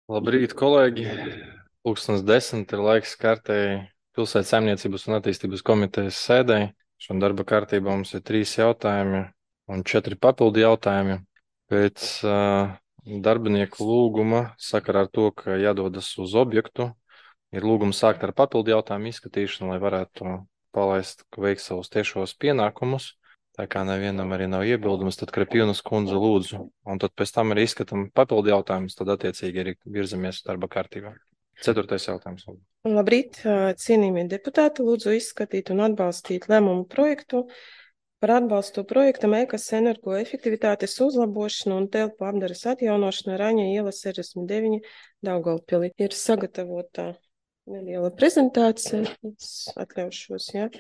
Labrīt, kolēģi! Pulkstens 10 ir laiks kārtēji pilsētas saimniecības un attīstības komitejas sēdēji. Šodien darba kārtībā mums ir 3 jautājumi un 4 papildu jautājumi. Pēc darbinieku lūguma sakarā ar to, ka jādodas uz objektu, ir lūgums sākt ar papildu jautājumu izskatīšanu, lai varētu palaist, veikt savus tiešos pienākumus. Tā kā nevienam arī nav iebildums, tad Krepīnas kundze lūdzu. Un tad pēc tam arī izskatām papildu jautājumus, tad attiecīgi arī virzamies darba kārtībā. 4. jautājums. Labrīt, cienījamie deputāti, lūdzu izskatīt un atbalstīt lēmumu projektu par atbalstu projektam EKAS energoefektivitātes uzlabošanu un telpu apdares atjaunošanu Raņa iela 69 Daugavpilī. Ir sagatavota neliela prezentācija, es atļaušos, ja.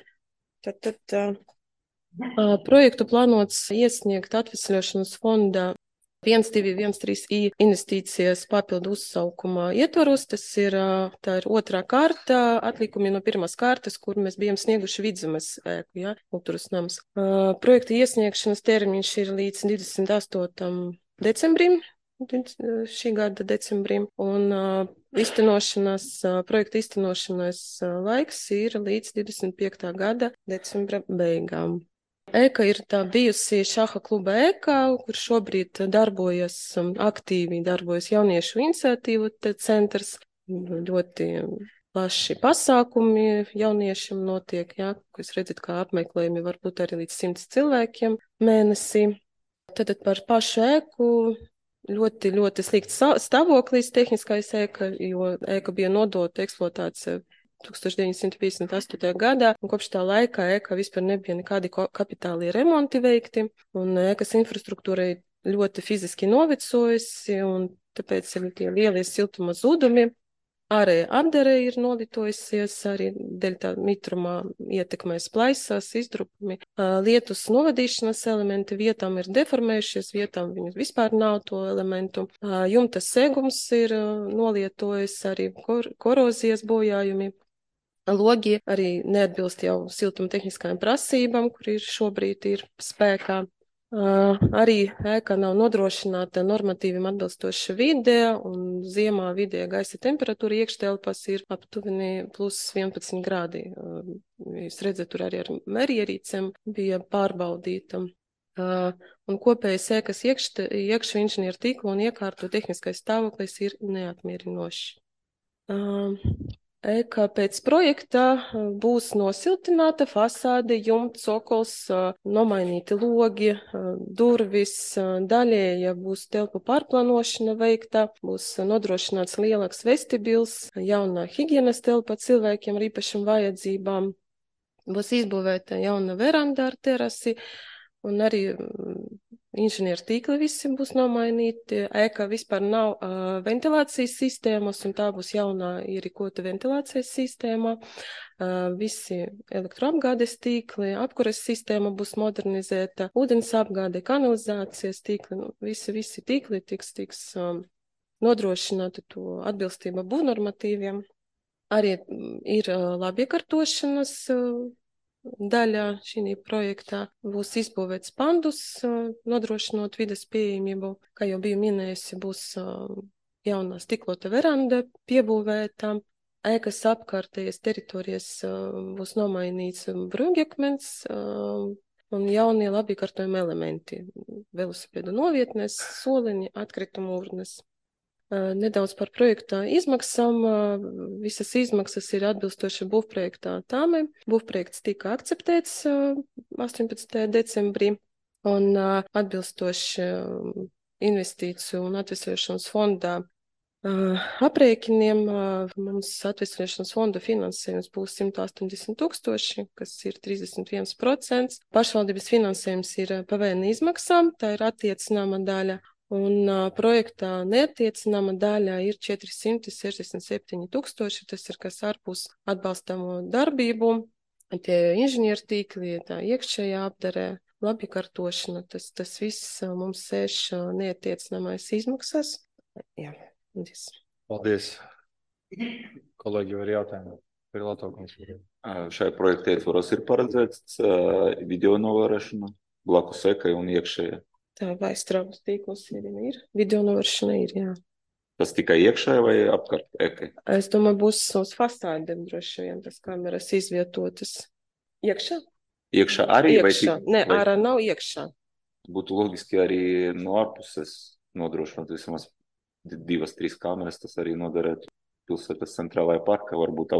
Projektu plānots iesniegt atvesļošanas fonda 1213i investīcijas papildu uzsaukumā ietvaros. Tā ir otrā kārta, atlikumi no pirmās kārtas, kur mēs bijām snieguši Vidzemes ēku, ja, kultūras nams. Projekta iesniegšanas termiņš ir līdz 28. decembrim, šī gada decembrim, un projekta iztenošanas laiks ir līdz 25. gada decembra beigām. Ēka ir tā bijusi šaha kluba ēka, kur šobrīd aktīvi darbojas jauniešu iniciatīvu centrs. Ļoti plaši pasākumi jauniešiem notiek, jā, ko jūs redzat, kā apmeklējumi varbūt arī līdz 100 cilvēkiem mēnesī. Tad par pašu ēku ļoti, ļoti slikts stāvoklis tehniskais ēka, jo ēka bija nodota eksploatācija 1958. gadā, un kopš tā laika ēkā vispār nebija nekādi kapitālie remonti veikti, un ēkas infrastruktūra ļoti fiziski novecojusi, un tāpēc ir tie lielie siltuma zudumi. Ārēja apdare ir nolitojusies, arī dēļ tā mitrumā ietekmēs plaisās, izdrupumi. Lietus novadīšanas elementi vietām ir deformējušies, vietām viņus vispār nav to elementu. Jumta segums ir nolietojis, arī korozijas bojājumi. Logi arī neatbilst jau siltuma tehniskajām prasībām, kur šobrīd ir spēkā. Arī ēkā nav nodrošināta normatīviem atbilstoša vide, un ziemā vidēja gaisa temperatūra iekštelpās ir aptuveni plus 11 grādi. Jūs redzat, tur arī ar mērierīcēm bija pārbaudīta. Un kopējais ēkas iekšu inženieru tīklu un iekārtu tehniskais stāvoklis ir neapmierinošs. Ēka pēc projekta būs nosiltināta fasāde, jumts, cokols, nomainīti logi, durvis, daļēja būs telpu pārplānošana veikta, būs nodrošināts lielāks vestibils, jauna higienas telpa cilvēkiem ar īpašām vajadzībām, būs izbūvēta jauna veranda ar terasi, un arī inženieru tīkli visi būs nomainīti. Ēkā vispār nav ventilācijas sistēmas, un tā būs jaunā ierīkota ventilācijas sistēma. Visi elektroapgādes tīkli, apkures sistēma būs modernizēta, ūdens apgāde, kanalizācijas tīkli, visi tīkli tiks nodrošināti to atbilstība būvnormatīviem. Arī ir labiekārtošanas daļā šī projektā, būs izbūvēts pandus, nodrošinot vides pieejamību. Kā jau biju minējusi, būs jaunā stiklota veranda piebūvēta. Ēkas apkārtējas teritorijas būs nomainīts brūģekmens un jaunie labiekārtojumi elementi. Velosipēdu novietnes, soliņi, atkritumu urnes. Nedaudz par projekta izmaksām. Visas izmaksas ir atbilstoši būvprojektā tāmē. Būvprojekts tika akceptēts 18. decembrī, un atbilstoši investīciju un atvesļošanas fondā aprēķiniem mums atvesļošanas fonda finansējums būs 180 000, kas ir 31%. Pašvaldības finansējums ir PVN izmaksām, tā ir attiecināma daļa. Un projektā neattiecināma daļā ir 467 000, tas ir kas ārpus atbalstāmo darbību, tie inženieru tīkli, tā iekšējā apdarē, labiekārtošana, tas viss mums sēž neattiecināmais izmaksas. Jā, Paldies. Kolēģi, vai ir jautājumi? Šajā projekta ietvaros ir paredzēts video novērošana blakus ekai un iekšējā. Tā vai straumes tīkls ir, video novēršana ir, jā. Tas tikai iekšēji vai apkārt ekai? Es domāju, būs uz fasādēm droši vien tas kameras izvietotas. Iekšā? Iekšā arī Iekšā. Nē, vai ārā nav iekšā. būtu loģiski arī no ārpuses nodrošināt vismaz 2-3 kameras, tas arī noderētu pilsētas centrālajā parkā, varbūt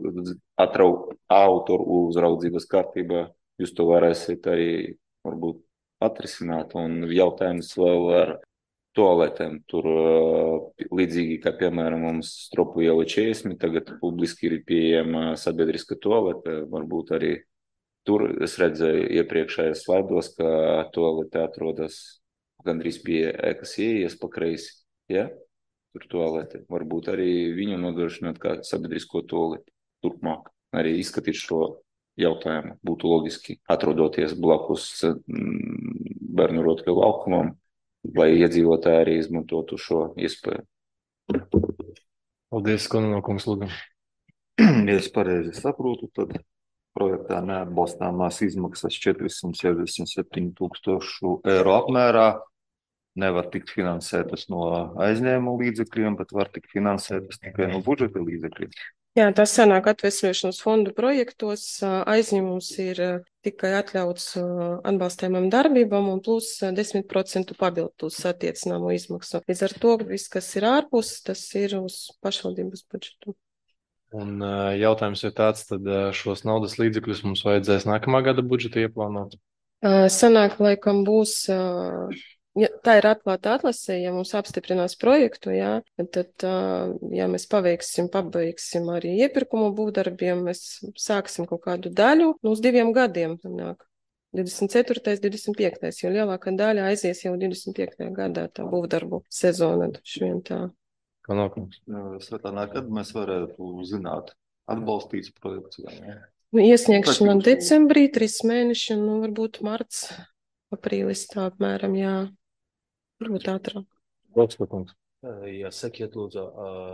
autoru uzraudzības kārtībā. Jūs to varēsiet arī varbūt atrisināt, un jautājums vēl ar toaletēm. Tur līdzīgi kā, piemēram, mums Stropu iela 40, tagad publiski ir pieejama sabiedriska toalete, varbūt arī tur es redzēju iepriekšējos slaidos, ka toalete atrodas gandrīz pie ekas ieejas pa kreisi, ja? Tur toalete. Varbūt arī viņu nodrošināt kā sabiedrisko toaleti turpmāk. Arī izskatīt šo jautājumu būtu loģiski, atrodoties blakus bērnu rotaļu laukumam, lai iedzīvotāji arī izmantotu šo iespēju. Paldies, Kononkungs, lūdzu. Ja es pareizi saprotu, tad projektā neatbalstāmās izmaksas 467 000 eiro apmērā nevar tikt finansētas no aizņēmuma līdzekļiem, bet var tikt finansētas tikai no budžeta līdzekļiem. Jā, tas sanāk atvesļošanas fondu projektos. Aizņēmums ir tikai atļauts atbalstājumam darbībām un plus 10% papildus attiecināmo izmaksu. Līdz ar to viss, kas ir ārpus, tas ir uz pašvaldības budžetu. Un jautājums ir tāds, tad šos naudas līdzekļus mums vajadzēs nākamā gada budžetu ieplānot? Sanāk, laikam būs, ja tā ir atklāta atlasē, ja mums apstiprinās projektu, jā, tad, ja mēs pabeigsim arī iepirkumu būvdarbiem, mēs sāksim kaut kādu daļu uz 2 gadiem. Nāk. 24. 25. jo lielākā daļa aizies jau 25. gadā tā būvdarbu sezona. Tā. Kononkungs. Svetlānā, kad mēs varētu zināt atbalstīts projekts? Iesniegšana decembrī, 3 mēneši, varbūt marts, aprīlis tā apmēram, jā. Varbūt ātrāk. Kononkungs. Ja sakiet, lūdzu,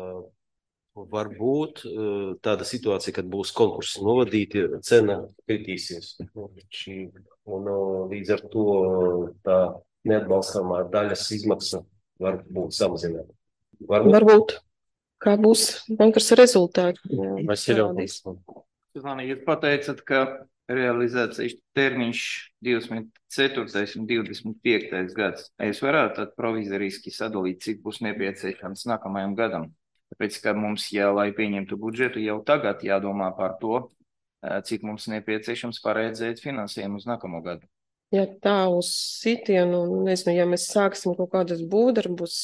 varbūt tāda situācija, kad būs konkursi novadīti, cena kritīsies. Un līdz ar to tā neatbalstāmā daļas izmaksa var būt samazināta. Varbūt. Kā būs konkursa rezultāti? Vasiljonkungs. Jūs pateicat, ka realizācijas termiņš 24. un 25. gads. Es varētu tad provizoriski sadalīt, cik būs nepieciešams nākamajam gadam. Tāpēc, ka mums, lai pieņemtu budžetu, jau tagad jādomā par to, cik mums nepieciešams paredzēt finansējumu uz nākamo gadu. Ja tā uz sitienu, nezinu, ja mēs sāksim kaut kādas būvdarbus,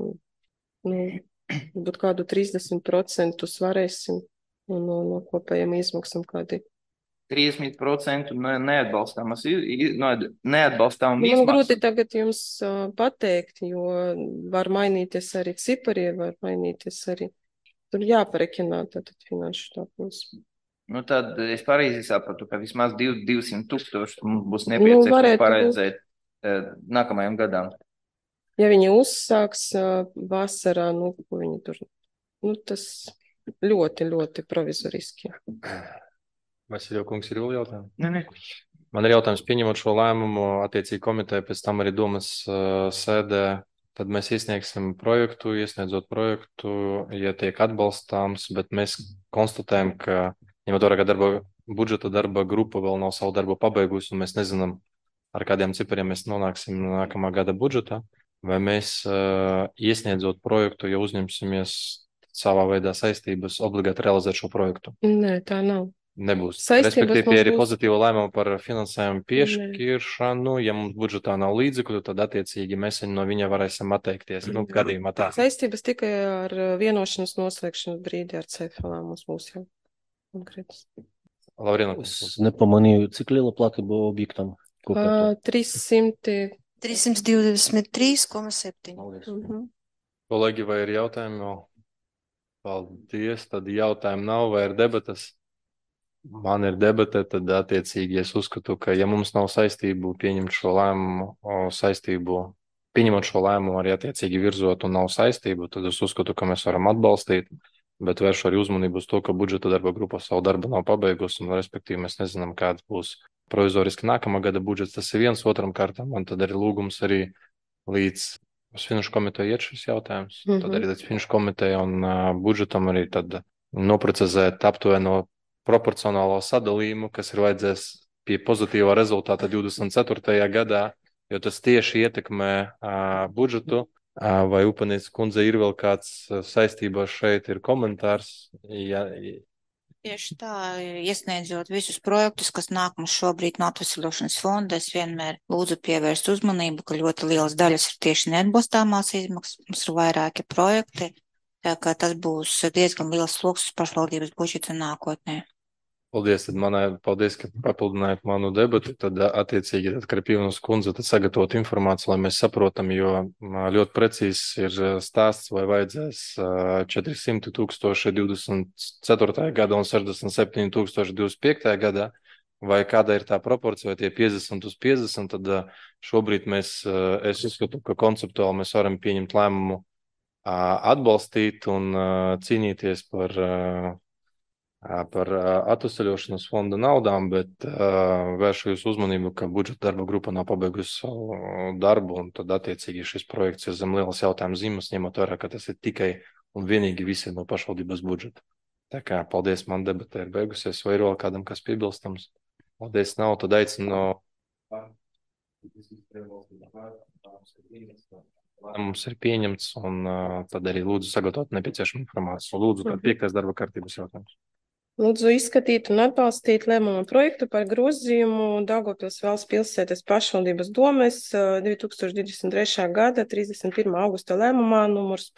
būt kādu 30% varēsim no kopējiem izmaksam kādi. 30% neatbalstām izmaksas. Man grūti tagad jums pateikt, jo var mainīties arī cipari, var mainīties arī. Tur jāparekinā tātad finanšu tāpēc. Tad es pareizi sapratu, ka vismaz 200 000 mums būs nepieciešams paredzēt nākamajam gadam. Ja viņi uzsāks vasarā, ko viņi tur, tas ļoti, ļoti provizoriski. Vasiljonkungs, ir vēl jautājumi? Nē. Man ir jautājums, pieņemot šo lēmumu, attiecīgi komiteja, pēc tam arī domas sēdē, tad mēs iesniedzot projektu, ja tiek atbalstāms, bet mēs konstatējam, ka, ņemot vērā, ka budžeta darba grupa vēl nav savu darbu pabeigusi, un mēs nezinām, ar kādiem cipariem mēs nonāksim nākamā gada budžetā, vai mēs iesniedzot projektu, ja uzņemsimies savā veidā saistības obligāti realizēt šo projektu? Nē, tā nav. Nebūs. Saistības respektīvi, ja ir būs... pozitīva lēmuma par finansējumu piešķiršanu, ja mums budžetā nav līdzekļu, tad attiecīgi mēs no viņa varēsim atteikties. Gadījumā tā. Saistības tikai ar vienošanas noslēgšanas brīdi ar CFLā mums būs jau konkrētas. Lavrinokungs. Nepamanīju, cik liela platība objektam? 300... 323,7. Kolēģi, vai ir jautājumi vēl? Paldies, tad jautājumu nav, vai ir debatas? Man ir debata, tad attiecīgi es uzskatu, ka ja mums nav saistību pieņemot šo lēmumu arī attiecīgi virzot un nav saistību, tad es uzskatu, ka mēs varam atbalstīt, bet vēršu arī uzmanību uz to, ka budžeta darba grupa savu darbu nav pabeigusi un respektīvi mēs nezinām, kāds būs provizoriski nākamā gada budžets. Tas ir viens otram kārtam, un tad arī lūgums arī līdz Uz finanšu komiteju iet šis jautājums, tad Mhm. arī līdz finanšu komiteja un budžetam arī tad noprecizēt aptuveno proporcionālo sadalījumu, kas ir vajadzēs pie pozitīvā rezultāta 24. gadā, jo tas tieši ietekmē budžetu. Vai Upanieces kundze ir vēl kāds saistībā šeit ir komentārs? Ja, Tieši tā, iesniedzot visus projektus, kas nāk mums šobrīd no atvesļošanas fonda, es vienmēr lūdzu pievērst uzmanību, ka ļoti lielas daļas ir tieši neatbalstāmās izmaksas, mums ir vairāki projekti, tā kā tas būs diezgan liels sloks uz pašvaldības budžeta nākotnē. paldies, paldies, ka papildinājāt manu debatu. Tad, attiecīgi, tad Krapīvnas kundze tad sagatavot informāciju, lai mēs saprotam, jo ļoti precīzs ir stāsts, vai vajadzēs 400 tūkstoši 24. gada un 67 tūkstoši 25. gadā, vai kāda ir tā proporcija, vai tie 50 uz 50, tad šobrīd es uzskatu, ka konceptuāli mēs varam pieņemt lēmumu atbalstīt un cīnīties par atvesaļošanas fonda naudām, bet vēršu jūsu uzmanību, ka budžeta darba grupa nav pabeigusi savu darbu, un tad attiecīgi šis projekts ir zem lielas jautājuma zīmes, ņemot vērā, ka tas ir tikai un vienīgi visi no pašvaldības budžeta. Tā kā paldies, man debata ir beigusies, vai ir vēl kādam, kas piebilstams? Paldies, nav, tad aicinu. Mums ir pieņemts, un tad arī lūdzu sagatavot nepieciešamu informāciju. Lūdzu, tad 5. darba kārtības jautājums. Lūdzu izskatīt un atbalstīt lēmumu projektu par grozījumu Daugavpils valsts pilsētas pašvaldības domes 2023. gada 31. augusta lēmumā numurs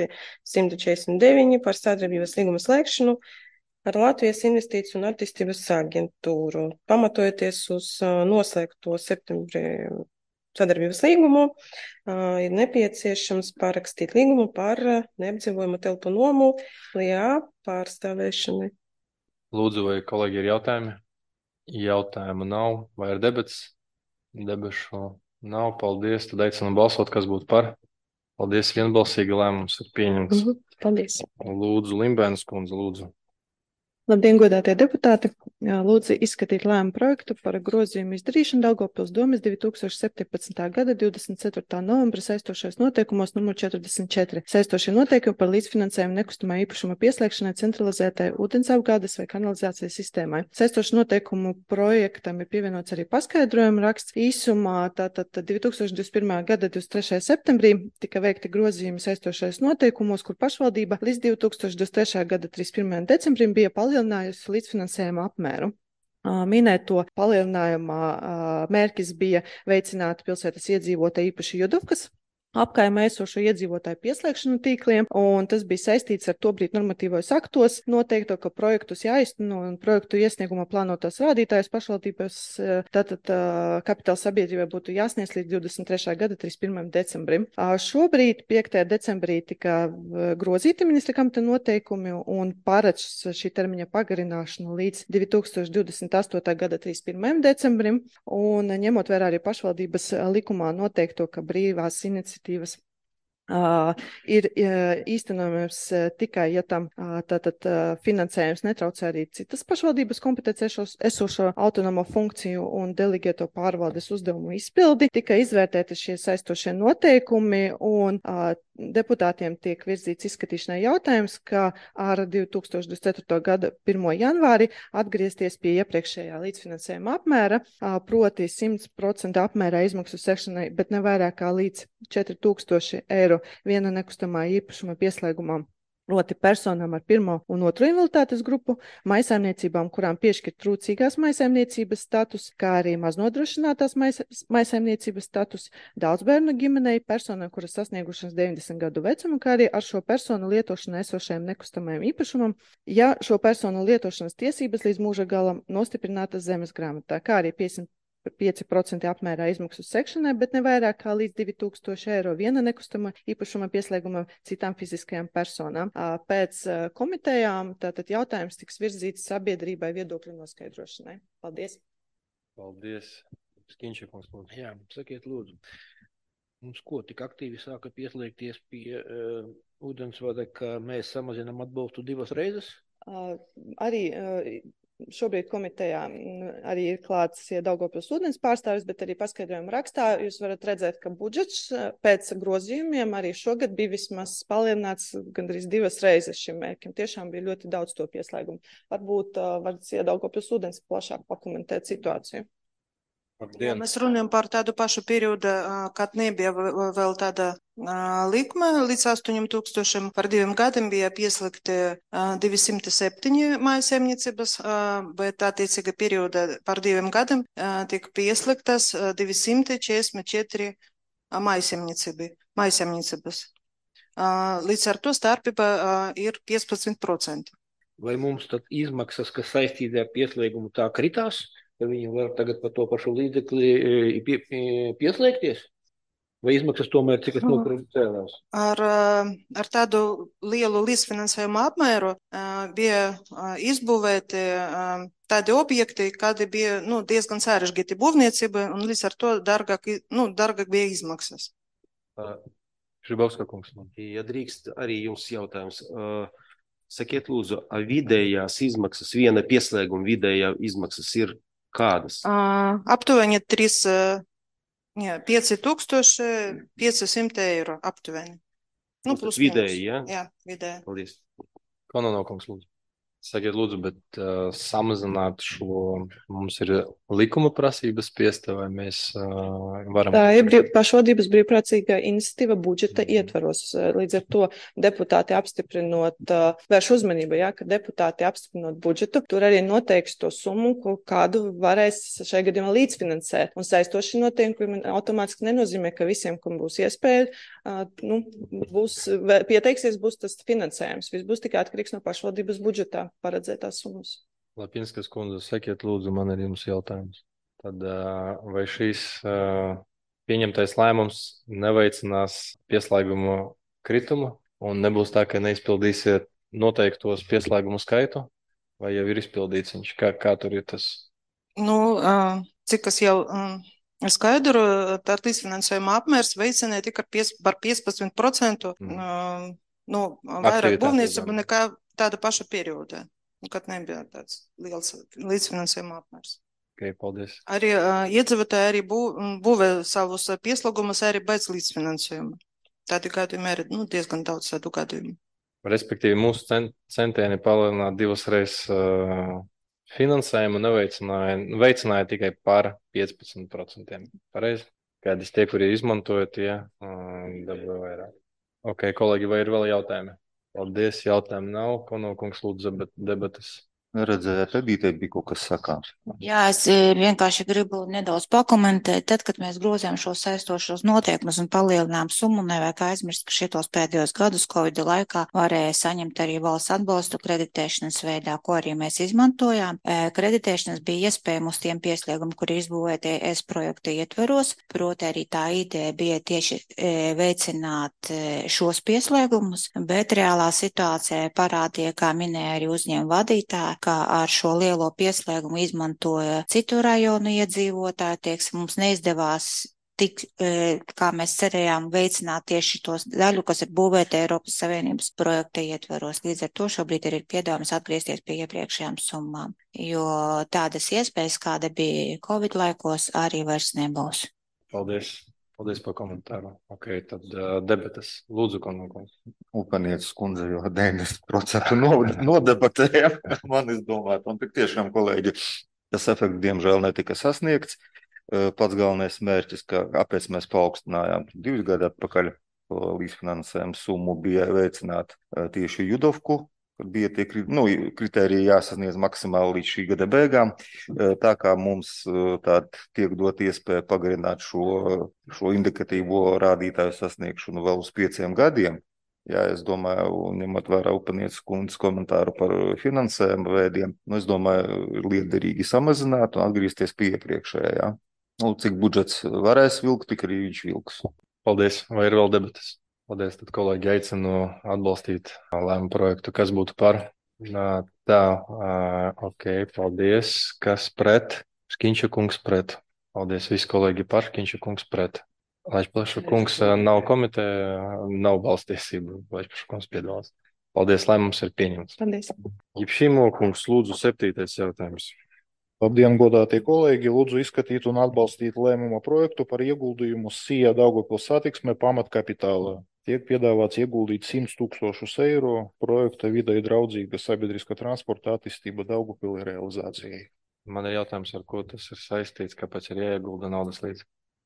549 par sadarbības līguma slēgšanu ar Latvijas Investīciju un attīstības aģentūru. Pamatojoties uz noslēgto septembrī sadarbības līgumu, ir nepieciešams parakstīt līgumu par neapdzīvojumu telpu nomu LIA pārstāvēšanai. Lūdzu, vai kolēģi ir jautājumi? Jautājumu nav. Vai ir debats? Debešu nav. Paldies. Tad aicinu balsot, kas būtu par. Paldies, vienbalsīgi lēmums ir pieņemts. Paldies. Lūdzu, Limbēnas kundze, lūdzu. Labdien, godātie deputāti! Lūdzu izskatīt lēmumu projektu par grozījumu izdarīšanu Daugavpils domes 2017. gada 24. novembra saistošais noteikumos numur 44. Saistošie noteikumi par līdzfinansējumu nekustamā īpašuma pieslēgšanai centralizētai ūdensapgādes vai kanalizācijas sistēmai. Saistošu noteikumu projektam ir pievienots arī paskaidrojuma raksts. Īsumā tātad 2021. gada 23. septembrī tika veikti grozījumi saistošais noteikumos, kur pašvaldība līdz 2023. gada 31. decembrim bija palielinājusi līdzfinansējuma apmēru. Minēto palielinājumā mērķis bija veicināt pilsētas iedzīvotāju īpaši Judovkas apkaimē esošo iedzīvotāju pieslēgšanu tīkliem, un tas bija saistīts ar tobrīd normatīvos aktos noteikto, ka projektus jāizteno un projektu iesnieguma plānotos rādītājus pašvaldības tātad kapitāla sabiedrībai būtu jāsniedz līdz 23. gada 31. decembrim. Šobrīd 5. decembrī tika grozīti ministra kamata noteikumi un paredz šī termiņa pagarināšanu līdz 2028. gada 31. decembrim, un ņemot vērā arī pašvaldības likumā noteikto, ka brīvās iniciatīvas ir īstenojams tikai, ja tam tātad finansējums netraucē arī citas pašvaldības kompetences esošo autonomo funkciju un delegēto pārvaldes uzdevumu izpildi. Tika izvērtēti šie saistošie noteikumi un deputātiem tiek virzīts izskatīšanai jautājums, ka ar 2024. gada 1. janvāri atgriezties pie iepriekšējā līdzfinansējuma apmēra, proti 100% apmērā izmaksu sekšanai, bet ne vairāk kā līdz 4000 eiro viena nekustamā īpašuma pieslēgumam. Proti personām ar 1. un 2. invaliditātes grupu, maisaimniecībām, kurām piešķirt trūcīgās maisaimniecības status, kā arī maznodrošinātās maisaimniecības status, daudzbērnu ģimenei, personām, kuras sasniegušas 90 gadu vecumu, kā arī ar šo personu lietošanai esošajam nekustamajam īpašumam, ja šo personu lietošanas tiesības līdz mūža galam nostiprinātas zemes grāmatā, kā arī 5% apmērā izmaksu sekšanai, bet ne vairāk kā līdz 2000 eiro viena nekustama īpašuma pieslēguma citām fiziskajām personām. Pēc komitejām tātad jautājums tiks virzīts sabiedrībai viedokļu noskaidrošanai. Paldies! Paldies! Skinčekungs, lūdzu. Jā, sakiet lūdzu, mums ko tik aktīvi sāka pieslēgties pie ūdensvada, ka mēs samazinām atbalstu 2 reizes? Arī šobrīd komitejā arī ir klāts Daugavpils ūdens pārstāvis, bet arī paskaidrojuma rakstā jūs varat redzēt, ka budžets pēc grozījumiem arī šogad bija vismaz palielināts gandrīz 2 reizes šim mērķim. Tiešām bija ļoti daudz to pieslēgumu. Varbūt varat Daugavpils ūdens plašāk pakomentēt situāciju. Ja mēs runājam par tādu pašu periodu, kad nebija vēl tāda likuma līdz 8,000, par 2 gadiem bija pieslēgti 207 mājsaimniecības, bet attiecīga perioda par 2 gadiem tika pieslēgtas 244 mājsaimniecības. Līdz ar to starpība ir 15%. Vai mums tad izmaksas, kas saistīti ar pieslēgumu, tā kritās? Ka viņi var tagad par to pašu līdzekli pieslēgties? Vai izmaksas tomēr cik es nokrīt cēlās? Ar tādu lielu līdzfinansējumu apmēru bija izbūvēti tādi objekti, kādi bija diezgan sarežģīti būvniecība, un līdz ar to dārgāk bija izmaksas. Žibovska kungs. Ja drīkst arī jums jautājums. Sakiet lūdzu, vidējās izmaksas, viena pieslēguma vidējā izmaksas ir kādas? Aptuveni 5,500 eiro aptuveni. Plus vidēji, ja? Jā, vidēji. Paldies. Kononokungs, lūdzu. Sakiet, lūdzu, bet samazināt šo, mums ir likuma prasības spiesta, vai mēs varam... Tā ir pašvaldības brīvprātīgā iniciatīva budžeta ietvaros. Līdz ar to deputāti apstiprinot, vērš uzmanību, ka deputāti apstiprinot budžetu, tur arī noteiks to summu, kādu varēs šajā gadījumā līdzfinansēt. Un saistoši noteikumi automātiski nenozīmē, ka visiem, kam būs iespēja, pieteiksies, būs tas finansējums. Viss būs tikai atkarīgs no pašvaldības budžetā paredzētās summas. Lapinskas kundze, sakiet lūdzu, man ir jums jautājums. Tad vai šīs pieņemtais lēmums neveicinās pieslēgumu kritumu un nebūs tā, ka neizpildīsiet noteiktos pieslēgumu skaitu? Vai jau ir izpildīts viņš? Kā tur ir tas? Cik es jau skaidru, tā līdzfinansējuma apmērs veicināja tikai par 15% vairāk būvniecību nekā tāda paša periodā, kad nebija tāds liels līdzfinansējuma apmērs. Okay, paldies. Arī iedzīvotāji arī būvē savus pieslēgumus arī bez līdzfinansējuma. Tādi gadījumi ir diezgan daudz tādu gadījumu. Respektīvi, mūsu centieni palielināt 2 reizes finansējumu veicināja tikai par 15%. Pareizi? Kādas tie, kuri izmantoja, tie dabūja vairāk. Ok, kolēģi, vai ir vēl jautājumi? Paldies, jautājumu nav. Konokungs lūdzu debatas. Redzēju, Edītei bija kaut kas sakāms. Jā, es vienkārši gribu nedaudz pakomentēt. Tad, kad mēs grozījām šos saistošos noteikumus un palielinām summu, nevajag aizmirst, ka šitos pēdējos gadus Covid laikā varēja saņemt arī valsts atbalstu kreditēšanas veidā, ko arī mēs izmantojām. Kreditēšanas bija iespējama uz tiem pieslēgumiem, kuri izbūvēti ES projekta ietveros, proti arī tā ideja bija tieši veicināt šos pieslēgumus, bet reālā situācija parādīja, kā minēja arī uzņēmuma vadītāji, kā ar šo lielo pieslēgumu izmantoja citu rajonu iedzīvotāji, mums neizdevās tik, kā mēs cerējām, veicināt tieši tos daļu, kas ir būvēta Eiropas Savienības projekta ietveros. Līdz ar to šobrīd ir piedāvājums atgriezties pie iepriekšējām summām, jo tādas iespējas, kāda bija Covid laikos, arī vairs nebūs. Paldies. Paldies par komentāru. Ok, tad debatas. Lūdzu, Konokungs. Upenieces kundze jau 90% nodebatēja. Man izdomāt, un tik tiešām, kolēģi, tas efekts diemžēl netika sasniegts. Pats galvenais mērķis, kāpēc mēs paaugstinājām 2 gadu atpakaļ līdzfinansējumu summu, bija veicināt tieši Judovku, kad bija tie kritēriji jāsasniedz maksimāli līdz šī gada beigām. Tā kā mums tiek dot iespēja pagarināt šo indikatīvo rādītāju sasniegšanu vēl uz 5 gadiem. Jā, es domāju, ņemot vērā Upenieces kundzes komentāru par finansējumu veidiem, es domāju, ir liederīgi samazināt un atgriezties pie iepriekšējā. Cik budžets varēs vilkt, tik arī viņš vilks. Paldies. Vai ir vēl debatas? Paldies, tad kolēģi aicinu atbalstīt lēmumu projektu. Kas būtu par? Ok, paldies. Kas pret? Škiņša kungs pret. Paldies, visi kolēģi par. Škiņša kungs pret. Laišplaša kungs nav komiteja, nav balstiesību. Laišplaša kungs piedalās. Paldies, lēmums ir pieņemts. Paldies. Jipšīmo kungs, lūdzu, 7. jautājums. Labdien, godātie kolēģi! Lūdzu izskatīt un atbalstīt lēmuma projektu par ieguldījumu SIA Daugavpils satiksmē pamatkapitālā. Tiek piedāvāts ieguldīt 100 000 eiro projekta videi draudzīga sabiedriskā transporta attīstība Daugavpilī realizācijai. Man ir jautājums, ar ko tas ir saistīts, kāpēc ir jāiegulda naudas līdz?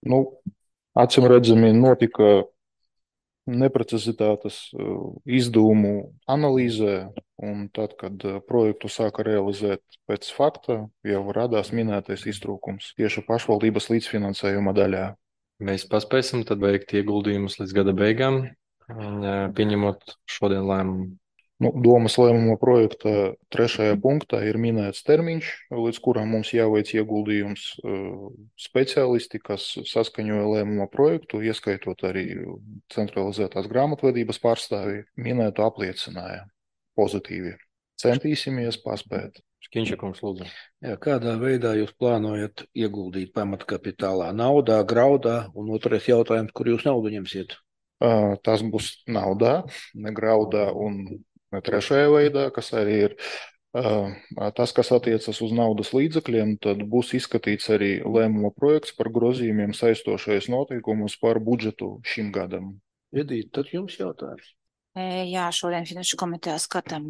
Acīm redzami notika neprecizitātes izdevumu analīzē, un tad, kad projektu sāka realizēt pēc fakta, jau radās minētais iztrūkums tieši pašvaldības līdzfinansējuma daļā. Mēs paspēsim tad veikt ieguldījumus līdz gada beigām, pieņemot šodien lēmumu. Domas lēmuma projekta 3. punktā ir minēts termiņš, līdz kuram mums jāveic ieguldījums. Speciālisti, kas saskaņoja lēmuma projektu, ieskaitot arī centralizētās grāmatvedības pārstāvji, minētu apliecināja pozitīvi. Centīsimies paspēt. Škinčakungs, lūdzu. Jā, kādā veidā jūs plānojat ieguldīt pamatkapitālā? Naudā, graudā, un otrais jautājums, kur jūs naudu ņemsiet? Tas būs naudā, ne graudā un ne trešajā veidā, kas arī ir tas, kas attiecas uz naudas līdzekļiem, tad būs izskatīts arī lēmuma projekts par grozījumiem saistošais noteikumus par budžetu šim gadam. Edīt, tad jums jautājums. Jā, šodien Finanšu komitejā skatām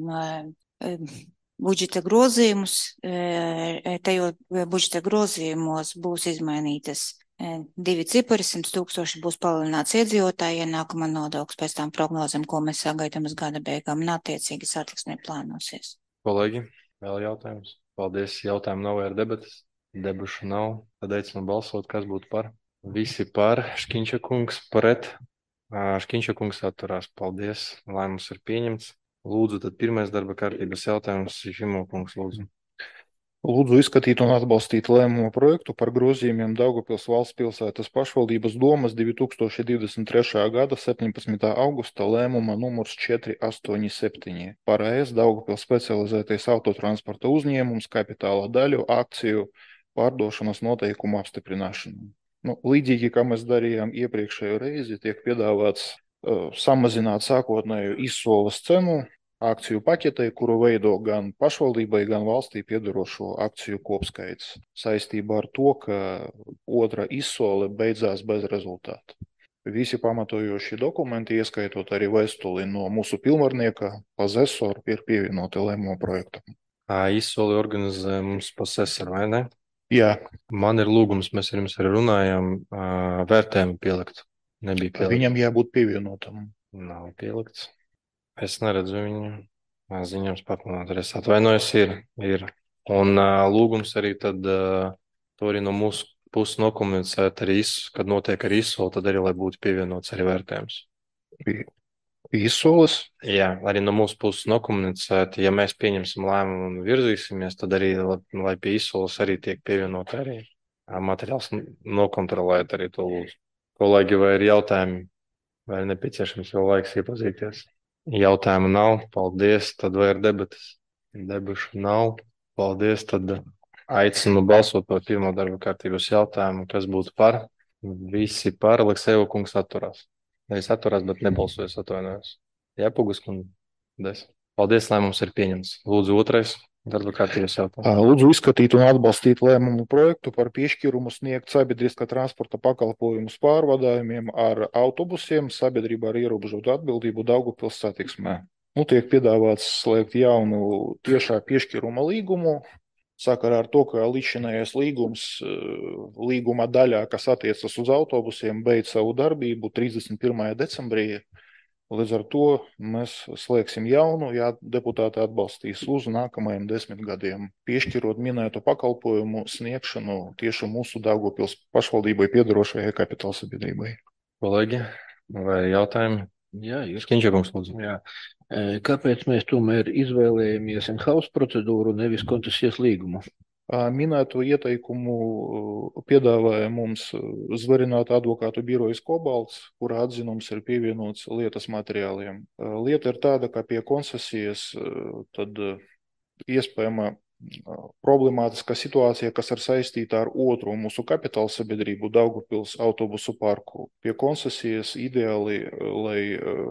budžeta grozījumus. Tajos budžeta grozījumos būs izmainītas 2 cipari, 100 000 būs palielināts iedzīvotāju ienākuma nodoklis pēc tām prognozēm, ko mēs sagaidām uz gada beigām, un attiecīgi satiksmē plānosies. Kolēģi, vēl jautājums? Paldies, jautājumu nav ar debatas. Debušu nav, tad aicinām balsot, kas būtu par. Visi par, Škinčakungs pret. Škinčakungs atturās. Paldies, lēmums ir pieņemts. Lūdzu, tad pirmais darba kārtības jautājums, Šimokungs, lūdzu. Lūdzu izskatīt un atbalstīt lēmuma projektu par grozījumiem Daugavpils valsts pilsētas pašvaldības domas 2023. gada 17. augusta lēmuma numurs 487 par ES Daugavpils specializētais autotransporta uzņēmums kapitāla daļu akciju pārdošanas noteikumu apstiprināšanu. Līdzīgi, kā mēs darījām iepriekšējo reizi, tiek piedāvāts samazināt sākotnēju izsoles cenu akciju paketei, kuru veido gan pašvaldībai, gan valstī piedarošo akciju kopskaits, saistībā ar to, ka otra izsole beidzās bez rezultāta. Visi pamatojošie dokumenti, ieskaitot arī vēstuli no mūsu pilnvarnieka, Posesoru, ir pievienoti lēmuma projektam. Izsoli organizē mums Posesoru, vai ne? Jā. Man ir lūgums, mēs ar jums arī runājām, vērtējumu pielikt. Nebija pielikts. Viņam jābūt pievienotam. Nav pielikts. Es neredzu viņu. Ziņojums papildināt, arī es atvainojos, ir. Un lūgums arī tad to arī no mūsu puses nokomunicēt arī, kad notiek arī izsoli, tad arī, lai būtu pievienots arī vērtējums. Izsoles? Jā, arī no mūsu puses nokomunicēt, ja mēs pieņemsim lēmumu un virzīsimies, tad arī, lai pie izsoles arī tiek pievienot arī materiāls nokontrolēt arī to lūdzu. Kolēģi, vai ir jautājumi, vai ir nepieciešams vēl laiks iepazīties? Jautājumu nav, paldies, tad vai ir debatas? Debašu nav, paldies, tad aicinu balsot par pirmo darba kārtības jautājumu, kas būtu par. Visi par, Aleksejeva kungs atturās. Es atturās, bet nebalsoju, atvainojos. Jāpugas kungs. Paldies, lēmums ir pieņemts. Lūdzu, otrais darba kārtības jautājums. Lūdzu izskatīt un atbalstīt lēmumu projektu par piešķirumu sniegt sabiedriskā transporta pakalpojumus pārvadājumiem ar autobusiem sabiedrībā ar ierobežotu atbildību Daugavpils satiksmē. Tiek piedāvāts slēgt jaunu tiešā piešķiruma līgumu, sakarā ar to, ka līdzšinējais līgums līguma daļā, kas attiecas uz autobusiem, beidz savu darbību 31. decembrī. Līdz ar to mēs slēgsim jaunu, ja deputāti atbalstīs uz nākamajiem 10 gadiem, piešķirot minēto pakalpojumu sniegšanu tieši mūsu Daugavpils pašvaldībai piedarošajai kapitāla sabiedrībai. Kolēģi, vai jautājumi? Jā, ir. Škinčakungs, lūdzu. Jā. Kāpēc mēs tomēr izvēlējamies in-house procedūru, nevis koncesijas līgumu? Minēto ieteikumu piedāvāja mums Zverināta advokātu birojas Kobalts, kurā atzinums ir pievienots lietas materiāliem. Lieta ir tāda, ka pie koncesijas tad iespējama problemātiska situācija, kas ir saistīta ar otru mūsu kapitāla sabiedrību Daugavpils autobusu parku. Pie koncesijas ideāli, lai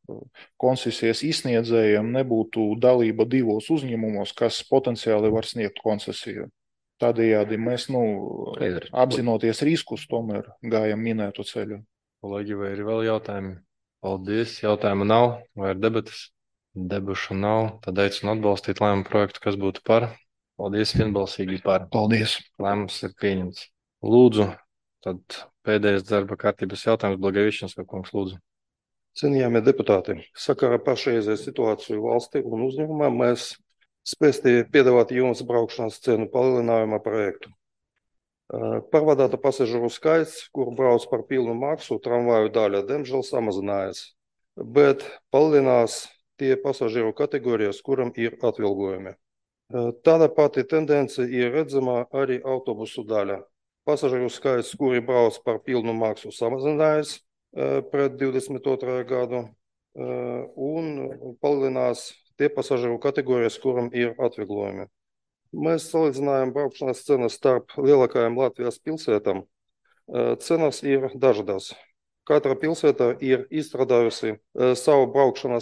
koncesijas izsniedzējiem nebūtu dalība divos uzņēmumos, kas potenciāli var sniegt koncesiju. Tādējādi mēs, apzinoties riskus, tomēr gājam minētu ceļu. Kolēģi, vai ir vēl jautājumi? Paldies. Jautājumu nav. Vai ir debatas? Debašu nav. Tad aicinu atbalstīt lēmumu projektu, kas būtu par. Paldies, vienbalsīgi par. Paldies. Lēmums ir pieņemts. Lūdzu, tad pēdējais darba kārtības jautājums, Blagavičins, kungs, lūdzu. Cienījamie deputāti, sakarā pašreizēju situāciju valstī un uzņēmumā mēs spēsti piedāvāt jums braukšanas cenu palielinājuma projektu. Pārvadāta pasažieru skaits, kur brauc par pilnu maksu, tramvaju daļa, diemžēl samazinājās, bet palielinās tie pasažieru kategorijas, kuram ir atvilgojumi. Tāda pati tendence ir redzama arī autobusu daļa. Pasažieru skaits, kuri brauc par pilnu maksu, samazinājās pret 22. gadu un palielinās tie pasažieru kategorijas, kuram ir atvieglojumi. Mēs salīdzinājām braukšanas cenas starp lielākajām Latvijas pilsētām. Cenas ir dažādas. Katra pilsēta ir izstrādājusi savu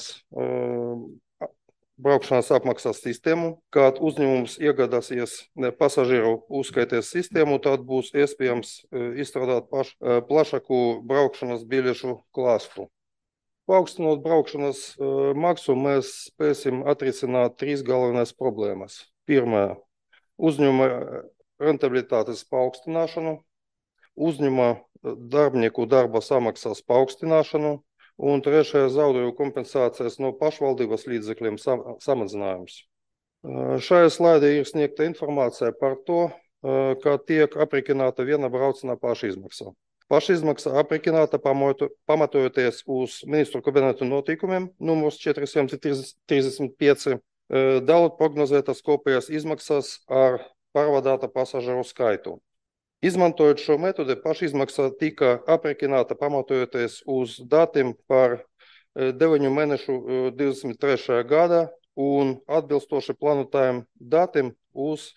braukšanas apmaksas sistēmu. Kad uzņēmums iegādāsies pasažieru uzskaites sistēmu, tad būs iespējams izstrādāt plašāku braukšanas biļešu klāstu. Paaugstinot braukšanas maksu, mēs spēsim atrisināt 3 galvenās problēmas. Pirmā – uzņēmuma rentabilitātes paaugstināšanu, uzņēmuma darbinieku darba samaksas paaugstināšanu un trešā – zaudējumu kompensācijas no pašvaldības līdzekļiem samazinājums. Šajā slaidē ir sniegta informācija par to, kā tiek aprēķināta viena brauciena pašizmaksa. Pašizmaksa aprēķināta pamatojoties uz ministru kabineta noteikumiem numurs 435, dalot prognozētas kopējās izmaksas ar pārvadāta pasažieru skaitu. Izmantojot šo metodi, pašizmaksa tika aprēķināta pamatojoties uz datiem par 9 mēnešu 23. gada un atbilstoši plānotajiem datiem uz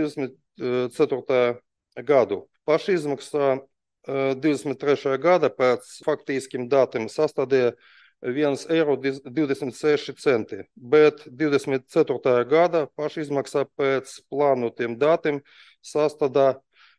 24. gadu. Pašizmaksa 23. gada pēc faktiskiem datiem sastādīja 1,26 eiro, bet 24. gada pašizmaksa pēc plānotiem datiem sastādā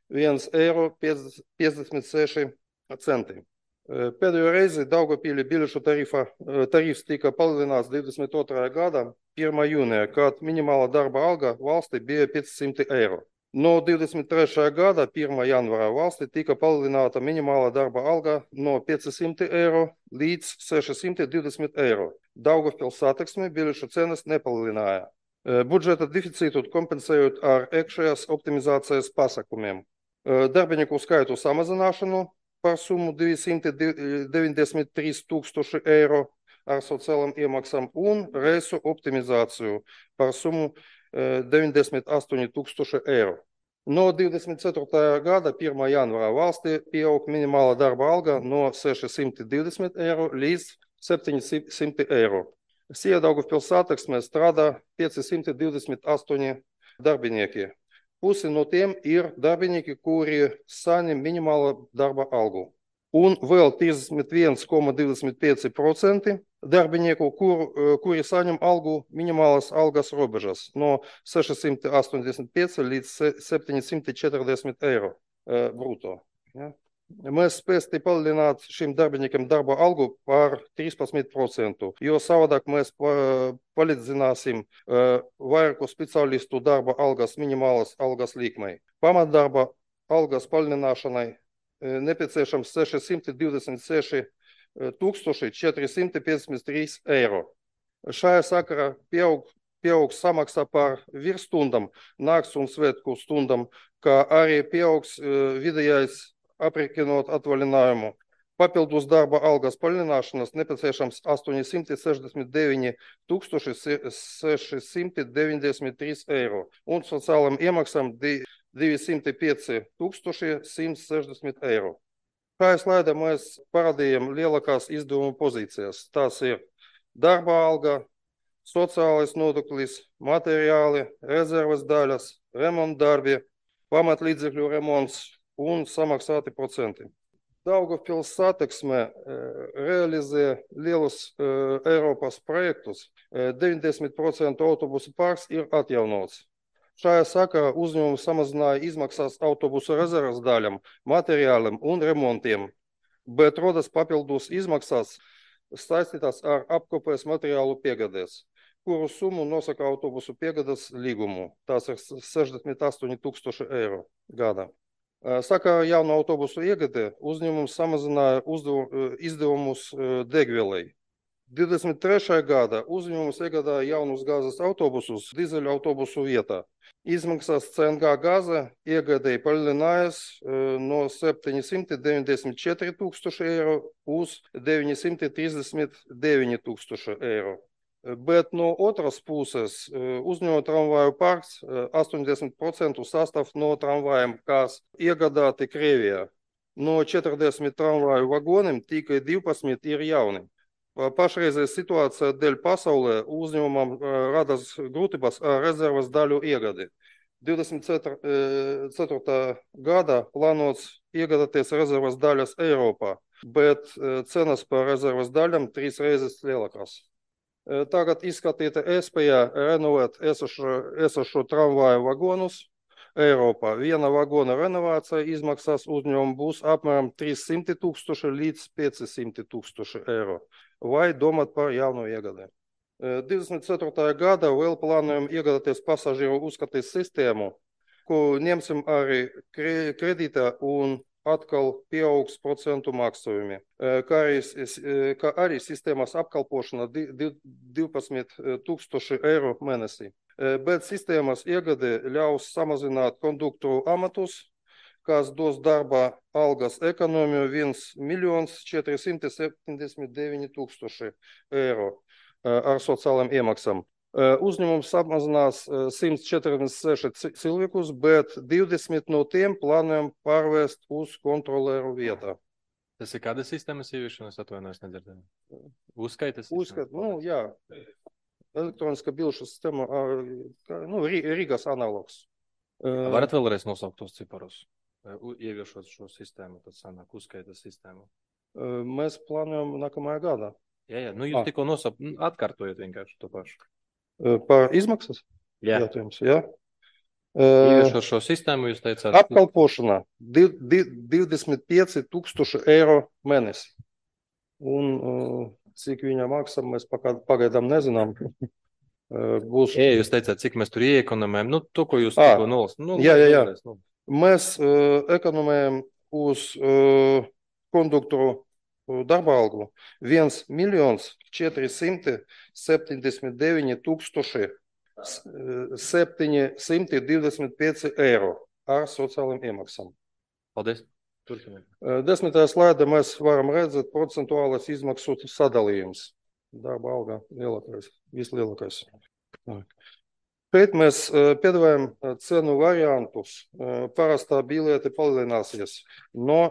1,56 eiro. Pēdējo reizi Daugavpilī biļešu tarifs tika palielināts 22. gada 1. jūnijā, kad minimāla darba alga valstī bija 500 eiro. No 23. gada 1. janvārā valstī tika palielināta minimāla darba alga no 500 eiro līdz 620 eiro. Daugavpils satiksmi biļešu cenas nepalielināja. Budžeta deficītu kompensējot ar iekšējās optimizācijas pasākumiem. Darbinieku skaitu samazināšanu par summu 293 000 eiro ar sociālām iemaksām un reisu optimizāciju par summu 98 000 eiro. No 24. gada 1. janvārā valstī pieaug minimāla darba alga no 620 eiro līdz 700 eiro. Daugavpils satiksmē strādā 528 darbinieki. Pusi no tiem ir darbinieki, kuri saņem minimālo darba algu. Un vēl 31,25% darbinieku, kuri saņem algu minimālas algas robežas no 685 līdz 740 eiro brutto. Ja? Mēs spēsim palielināt šim darbiniekiem darba algu par 13%, jo savādāk mēs palīdzināsim vairāku speciālistu darba algas minimālas algas likmei. Pamatdarba algas palielināšanai nepieciešams 626 453 eiro. Šajā sakarā pieaugs samaksa par virsstundām, nakts un svētku stundām, kā arī pieaugs vidējais aprēķinot atvaļinājumu. Papildus darba algas palielināšanas nepieciešams 869 693 eiro un sociālām iemaksām 205 160 eiro. Šajā slaidā mēs parādījām lielākās izdevuma pozīcijas. Tās ir darba alga, sociālais nodoklis, materiāli, rezerves daļas, remontdarbi, pamatlīdzekļu remonts un samaksāti procenti. Daugavpils satiksme realizē lielus Eiropas projektus. 90% autobusu parks ir atjaunots. Šajā sakarā uzņēmums samazināja izmaksas autobusu rezerves daļām, materiāliem un remontiem, bet rodas papildus izmaksas saistītās ar apkopes materiālu piegādēs, kuru summu nosaka autobusu piegādes līgumu. Tās ir 68,000 eiro gadā. Sakarā jaunu autobusu iegādē uzņēmums samazināja izdevumus degvielai. 23. gadā uzņēmums iegādāja jaunus gāzes autobusus dīzeļu autobusu vietā. Izmaksas CNG gāze iegādēji palielinājās no 794,000 eiro uz 939,000 eiro. Bet no otras puses uzņēmuma tramvaju parks 80% sastāv no tramvajiem, kas iegādāti Krievijā. No 40 tramvaju vagoniem tikai 12 ir jauni. Pašreizējā situācija dēļ pasaulē uzņēmumam radas grūtības ar rezerves daļu iegādi. 24. gadā plānots iegādāties rezerves daļas Eiropā, bet cenas par rezerves daļām 3 reizes lielākas. Tagad izskatīta iespēja renovēt esošo tramvaju vagonus Eiropā. Viena vagona renovācija izmaksas uzņēmumu būs apmēram 300,000 līdz 500,000 eiro. Vai domāt par jaunu iegādi. 24. gadā vēl plānojam iegādāties pasažieru uzskates sistēmu, ko ņemsim arī kredītā un atkal pieaugs procentu maksājumi, kā arī sistēmas apkalpošana 12,000 eiro mēnesī. Bet sistēmas iegāde ļaus samazināt konduktoru amatus, kas dos darba algas ekonomiju 1,479,000 eiro ar sociālajām iemaksām. Uzņēmums samazinās 146 cilvēkus, bet 20 no tiem plānojam pārvērst uz kontrolēru vietā. Tas ir kāda sistēmas ieviešana, es atvainojos nedzirdēju? Uzskaitas? Jā. Elektroniska bilšu sistēma, Rīgas analogs. Varat vēlreiz nosaukt tos ciparus? Ieviešot šo sistēmu, tad sanāk uzskaitas sistēmu. Mēs plānojam nākamajā gadā. Jā, jūs tikko atkārtojat vienkārši to pašu. Par izmaksas? Jā. Ieviešot šo sistēmu, jūs teicāt? Apkalpošanā 25,000 eiro mēnesi. Un cik viņa maksā, mēs pagaidām nezinām. Jūs teicāt, cik mēs tur ieekonomējam, to, ko jūs tikko nolasat. Jā. Mēs ekonomējam uz konduktoru darba algu 1,479,725 eiro ar sociālām iemaksām. Paldies. Turpiniet. 10. slaidā mēs varam redzēt procentuālais izmaksu sadalījums. Darba alga vislielākais. Šeit mēs piedāvājam cenu variantus. Parastā biļete palielināsies no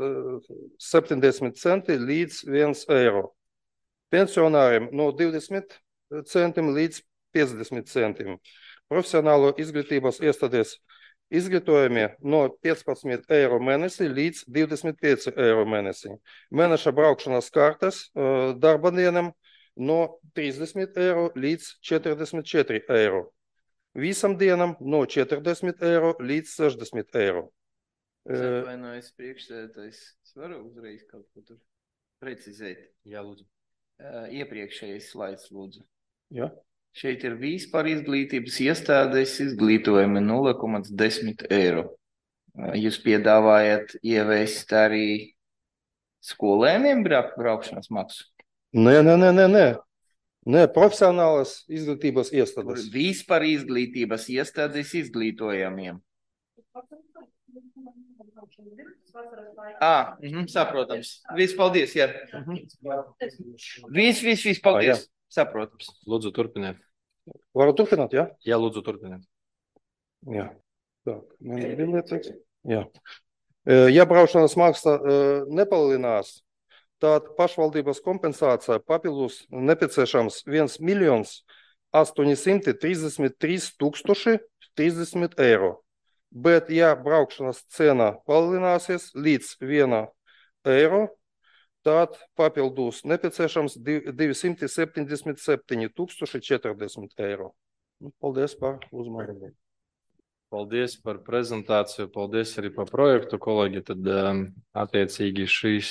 70 centi līdz 1 eiro. Pensionāriem no 20 centiem līdz 50 centiem. Profesionālo izglītības iestādēs izglītojumie no 15 eiro mēnesī līdz 25 eiro mēnesī. Mēneša braukšanas kartes darba dienām no 30 eiro līdz 44 eiro. Visam dienam no 40 eiro līdz 60 eiro. Atvainojos priekšsēdētājs. Es varu uzreiz kaut ko tur precizēt? Jā, lūdzu. Iepriekšējais slaids, lūdzu. Jā. Šeit ir vispār izglītības iestādes izglītojumi 0,10 eiro. Jūs piedāvājat ieviest arī skolēniem braukšanas maksu? Nē, profesionālas izglītības iestādes. Vispār izglītības iestādes izglītojamiem. Saprotams. Viss, paldies, jā. Viss, paldies. Saprotams. Lūdzu, turpiniet. Varu turpināt, jā? Jā, lūdzu, turpiniet. Jā. Tā, man ir biļetes. Jā. Ja braukšanas maksa nepalielinās, tad pašvaldības kompensācija papildus nepieciešams 1,833,030 eiro. Bet, ja braukšanas cena palielināsies līdz 1 eiro. Tātad papildus nepieciešams 277 040 eiro. Paldies par uzmanību. Paldies par prezentāciju, paldies arī par projektu, kolēģi. Tad attiecīgi šīs,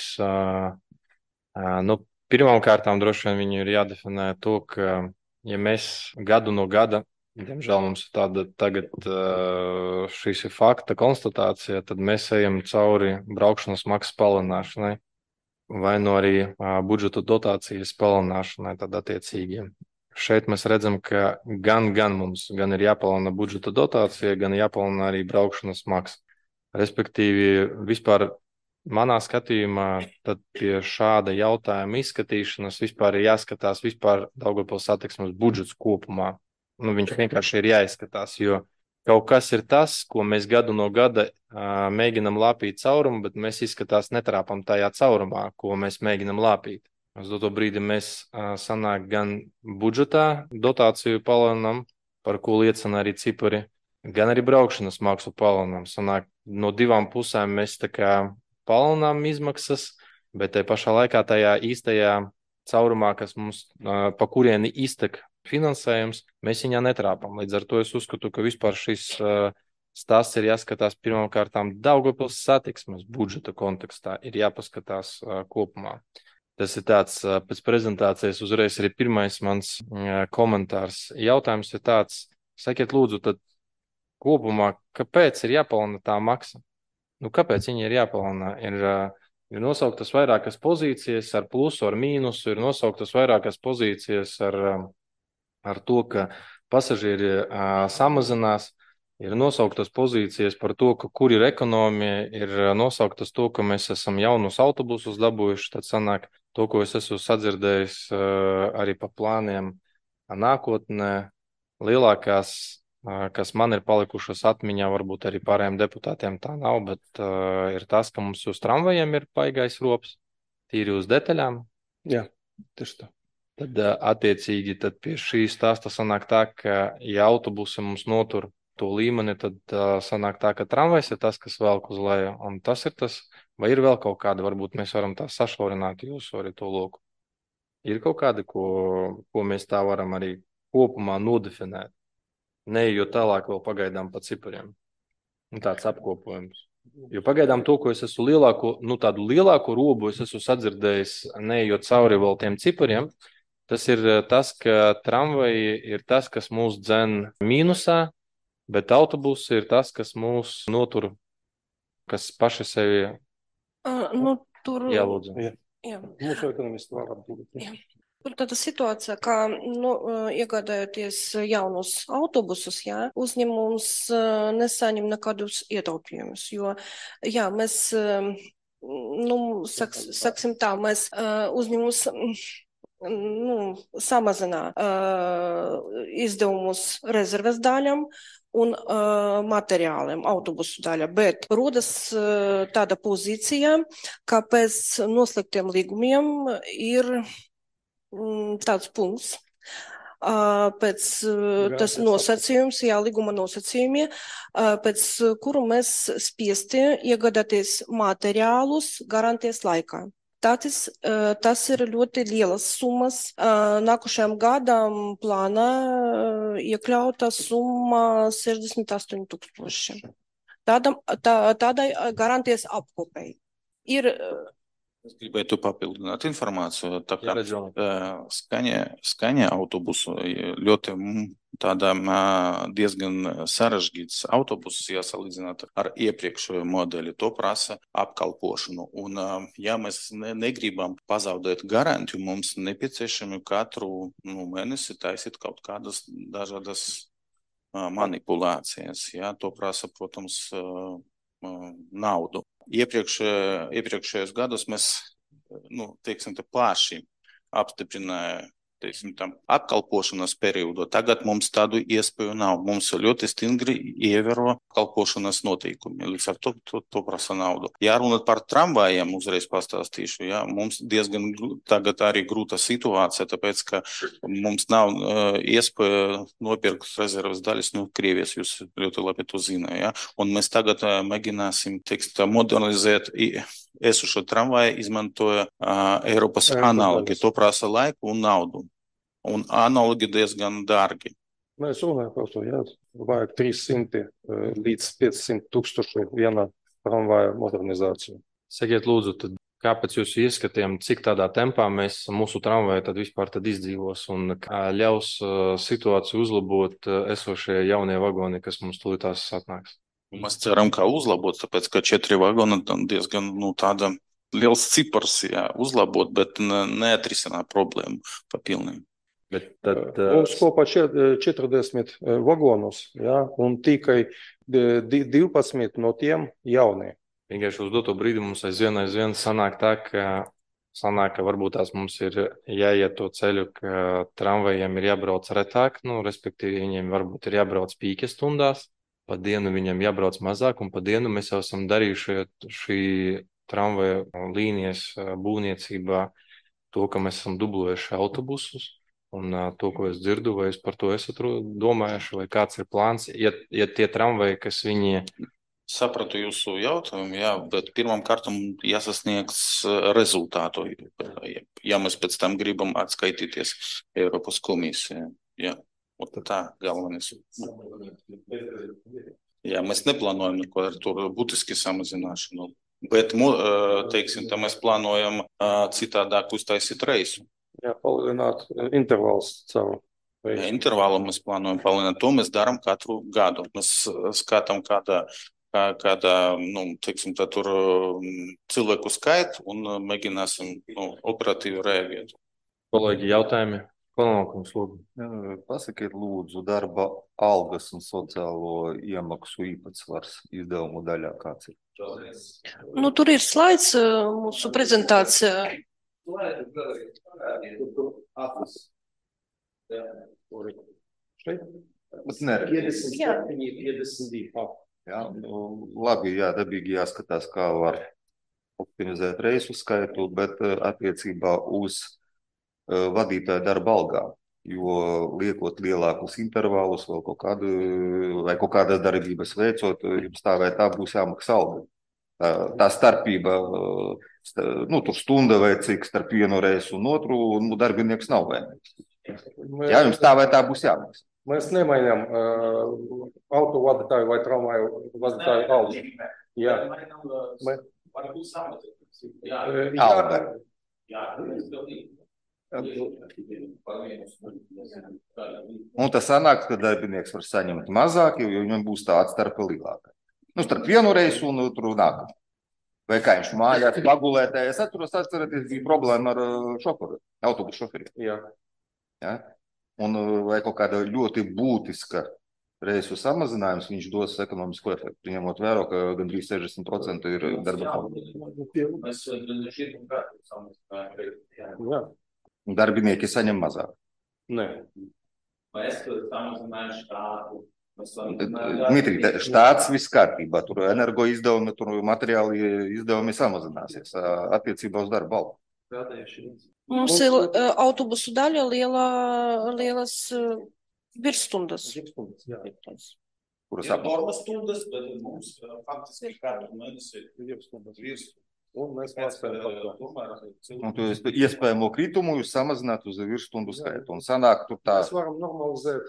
pirmām kārtām droši vien viņu ir jādefinē to, ka, ja mēs gadu no gada, diemžēl mums tāda tagad šīs ir fakta konstatācija, tad mēs ejam cauri braukšanas maksas palielināšanai vai no arī budžeta dotācijas palielināšanai tad attiecīgi. Šeit mēs redzam, ka gan mums gan ir jāpalielina budžeta dotācija, gan jāpalielina arī braukšanas maksa. Respektīvi, vispār manā skatījumā, tad pie šāda jautājuma izskatīšanas vispār ir jāskatās vispār Daugavpils satiksmes budžets kopumā. Viņš vienkārši ir jāizskatās, jo kaut kas ir tas, ko mēs gadu no gada mēģinam lāpīt caurumu, bet mēs izskatās netrāpam tajā caurumā, ko mēs mēģinam lāpīt. Uz to brīdi mēs sanāk gan budžetā dotāciju palielinām, par ko liecina arī cipari, gan arī braukšanas maksu palielinām. Sanāk, no divām pusēm mēs tā kā palielinām izmaksas, bet te pašā laikā tajā īstajā caurumā, kas mums pa kurieni iztek finansējums, mēs viņā netrāpam. Līdz ar to es uzskatu, ka vispār šis stāsts ir jāskatās pirmkārtām Daugavpils satiksmes budžeta kontekstā, ir jāpaskatās kopumā. Tas ir tāds, pēc prezentācijas uzreiz arī pirmais mans komentārs. Jautājums ir tāds, sakiet lūdzu, tad kopumā, kāpēc ir jāpalielina tā maksa? Kāpēc viņa ir jāpalielina? Ir nosauktas vairākas pozīcijas ar plusu, ar mīnusu, ir nosauktas vairākas pozīcijas ar to, ka pasažieri samazinās, ir nosauktas pozīcijas par to, ka kur ir ekonomija, ir nosauktas to, ka mēs esam jaunus autobusus dabūjuši, tad sanāk to, ko es esmu sadzirdējis arī pa plāniem nākotnē, lielākās, kas man ir palikušas atmiņā, varbūt arī pārējiem deputātiem tā nav, bet ir tas, ka mums uz tramvajiem ir paigais rops, tīri uz detaļām. Jā, tieši tā. Tad attiecīgi tad pie šī stāsta sanāk tā, ka ja autobusi mums notur to līmeni, tad sanāk tā, ka tramvajs ir tas, kas velk uz leju, un tas ir tas, vai ir vēl kaut kāda, varbūt mēs varam tā sašaurināt jūsu arī to loku. Ir kaut kāda, ko mēs tā varam arī kopumā nodefinēt, neejot tālāk vēl pagaidām pa cipariem. Tāds apkopojums. Jo pagaidām to, ko es esmu tādu lielāko robu, es esmu sadzirdējis, neejot cauri vēl tiem cipariem, tas ir tas, ka tramvaji ir tas, kas mūs dzen mīnusā, bet autobusi ir tas, kas mūs notur, kas paši sevi tur... Jā, lūdzu. Jā. Mūsu ekonomisti var atbildēt. Jā. Tur tāda situācija, ka iegādājoties jaunus autobusus, uzņēmums nesaņem nekādus ietaupījumus, jo mēs, saksim tā, mēs uzņēmums samazina izdevumus rezerves daļām un materiāliem, autobusu daļa, bet rodas tāda pozīcija, ka pēc noslēgtiem līgumiem ir tāds punkts, pēc tas nosacījums, līguma nosacījumi, pēc kuru mēs spiesti iegādāties materiālus garantijas laikā. Tas ir ļoti lielas summas. Nākošajam gadam plānā iekļauta summa 68 000. Tādai garantijas apkopei. Es gribētu papildināt informāciju, tā kā skaņa autobusu ļoti tādā diezgan sarežģīts autobusus jāsalīdzināt ar iepriekšējo modeli. To prasa apkalpošanu. Un, ja mēs negribam pazaudēt garantiju, mums nepieciešami katru mēnesi taisīt kaut kādas dažādas manipulācijas. To prasa, protams, naudu. Iepriekšējos gados mēs, plaši apstiprināja apkalpošanas periodu. Tagad mums tādu iespēju nav. Mums ļoti stingri ievēro apkalpošanas noteikumi. Līdz ar to prasa naudu. Ja runāt par tramvajiem, uzreiz pastāstīšu, mums diezgan tagad arī grūta situācija, tāpēc, ka mums nav iespēja nopirkt rezerves daļas no Krievijas, jūs ļoti labi to zināt. Un mēs tagad mēģināsim modernizēt esošo tramvaju izmantoja Eiropas analogi. To prasa laiku un naudu. Un analogi diezgan dārgi. Mēs runājam par to, jā, vajag 300 līdz 500 tūkstoši viena tramvaja modernizācija. Sakiet, lūdzu, tad kāpēc jūs ieskatījām, cik tādā tempā mūsu tramvaja tad vispār tad izdzīvos un kā ļaus situāciju uzlabot esošie jaunie vagoni, kas mums tūlītās atnāks? Mēs ceram, ka uzlabot, tāpēc, ka 4 vagoni diezgan, tāda liels cipars, jā, uzlabot, bet neatrisināt problēmu pa pilnīgi. Mums kopā 40 vagonus, jā, un tikai 12 no tiem jaunie. Vienkārši uz doto brīdi mums aizvien sanāk tā, ka varbūt tās mums ir jāiet to ceļu, ka tramvajiem ir jābrauc retāk, respektīvi viņiem varbūt ir jābrauc pīķa stundās, pa dienu viņiem jābrauc mazāk, un pa dienu mēs jau esam darījuši šī tramvaja līnijas būvniecībā to, ka mēs esam dublojuši autobusus. Un to, ko es dzirdu, vai es par to esat domājuši, vai kāds ir plāns, ja tie tramvaji, kas viņi... Sapratu jūsu jautājumu, jā, bet pirmām kārtām jāsasniegs rezultātu, ja mēs pēc tam gribam atskaitīties Eiropas komisijā. Jā, tā galvenais. Jā, mēs neplānojam neko ar to būtiski samazināšanu, bet, teiksim, tā mēs plānojam citādāk uztaisīt reisu. Jā, palielināt intervāls caur. Jā, intervālu mēs plānojam palielināt. To mēs darām katru gadu. Mēs skatām kādā teiksim, tā tur cilvēku skaitu un mēģināsim operatīvi reaģēt. Kolēģi, jautājumi? Kolēģis, lūdzu. Pasakiet, lūdzu, darba algas un sociālo iemaksu īpatsvars izdevumu daļā kāds ir? Tur ir slaids mūsu prezentācijā. Jā, labi, jā, dabīgi jāskatās, kā var optimizēt reisu skaitu, bet attiecībā uz vadītāju darba algām, jo liekot lielākus intervālus vai kaut kādas darbības veicot, jums tā vai tā būs jāmaksā alga. Tā starpība, tur stunda vai cik starp vienu reisu un otru, darbinieks nav vainīgs. Jā, jums tā vai tā būs jāmaksā. Mēs nemainām autovadītāju vai tramvaju vadītāju algu. Jā. Alga. Un tas sanāks, ka darbinieks var saņemt mazāk, jo viņam būs tā atstarpe lielāka. Starp vienu reisu un tur nākamā. Vai kā viņš mājās pagulētē. Es atceraties, bija problēma ar šoferu, autobusu šoferiem. Jā. Ja? Un vai kaut kāda ļoti būtiska reisu samazinājums, viņš dos ekonomisko efektu, ņemot vērā, ka gandrīz 60% ir darba alga. Darbinieki saņem mazāk. Nē. Vai es samazināju štātu? Dmitri, štāts viss kārtībā, tur energo izdevumi, tur materiāli izdevumi samazināsies attiecībā uz darba algu. Mums ir autobusu daļa lielas virsstundas. Kuras normas stundas, bet mums faktiski katru mēnesi ir virstundas. Un mēs mācām iespējamo kritumu jūs samazināt uz virsstundu skaitu. Un sanāk tur tā... Mēs varam normalizēt.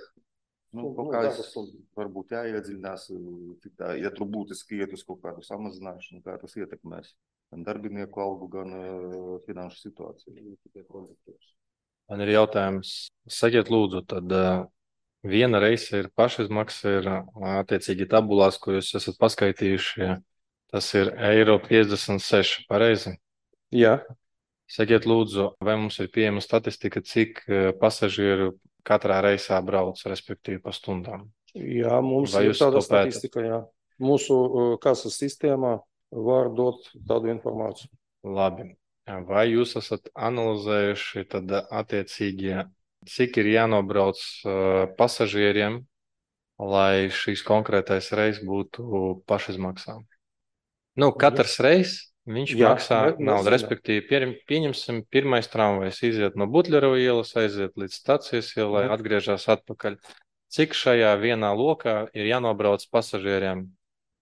Varbūt jāiedziļinās, ja tur būtiski iet uz kaut kādu samazināšanu, kā tas ietekmēs gan darbinieku algu, gan finanšu situāciju. Man ir jautājums. Sakiet, lūdzu, tad viena reise ir pašizmaksa, ir attiecīgi tabulās, ko jūs esat paskaitījuši. Tas ir eiro 56, pareizi? Jā. Sakiet, lūdzu, vai mums ir pieejama statistika, cik pasažieru katrā reisā brauc, respektīvi pa stundām? Jā, mums ir tāda statistika, jā. Mūsu kases sistēmā var dot tādu informāciju. Labi. Vai jūs esat analizējuši tad attiecīgi, cik ir jānobrauc pasažieriem, lai šīs konkrētais reis būtu pašizmaksā? Katrs reis, viņš maksā naudu, respektīvi, pieņemsim, pirmais tramvajs iziet no Butļerova ielas, aiziet līdz stacijas ielai, atgriežas atpakaļ. Cik šajā vienā lokā ir jānobrauc pasažieriem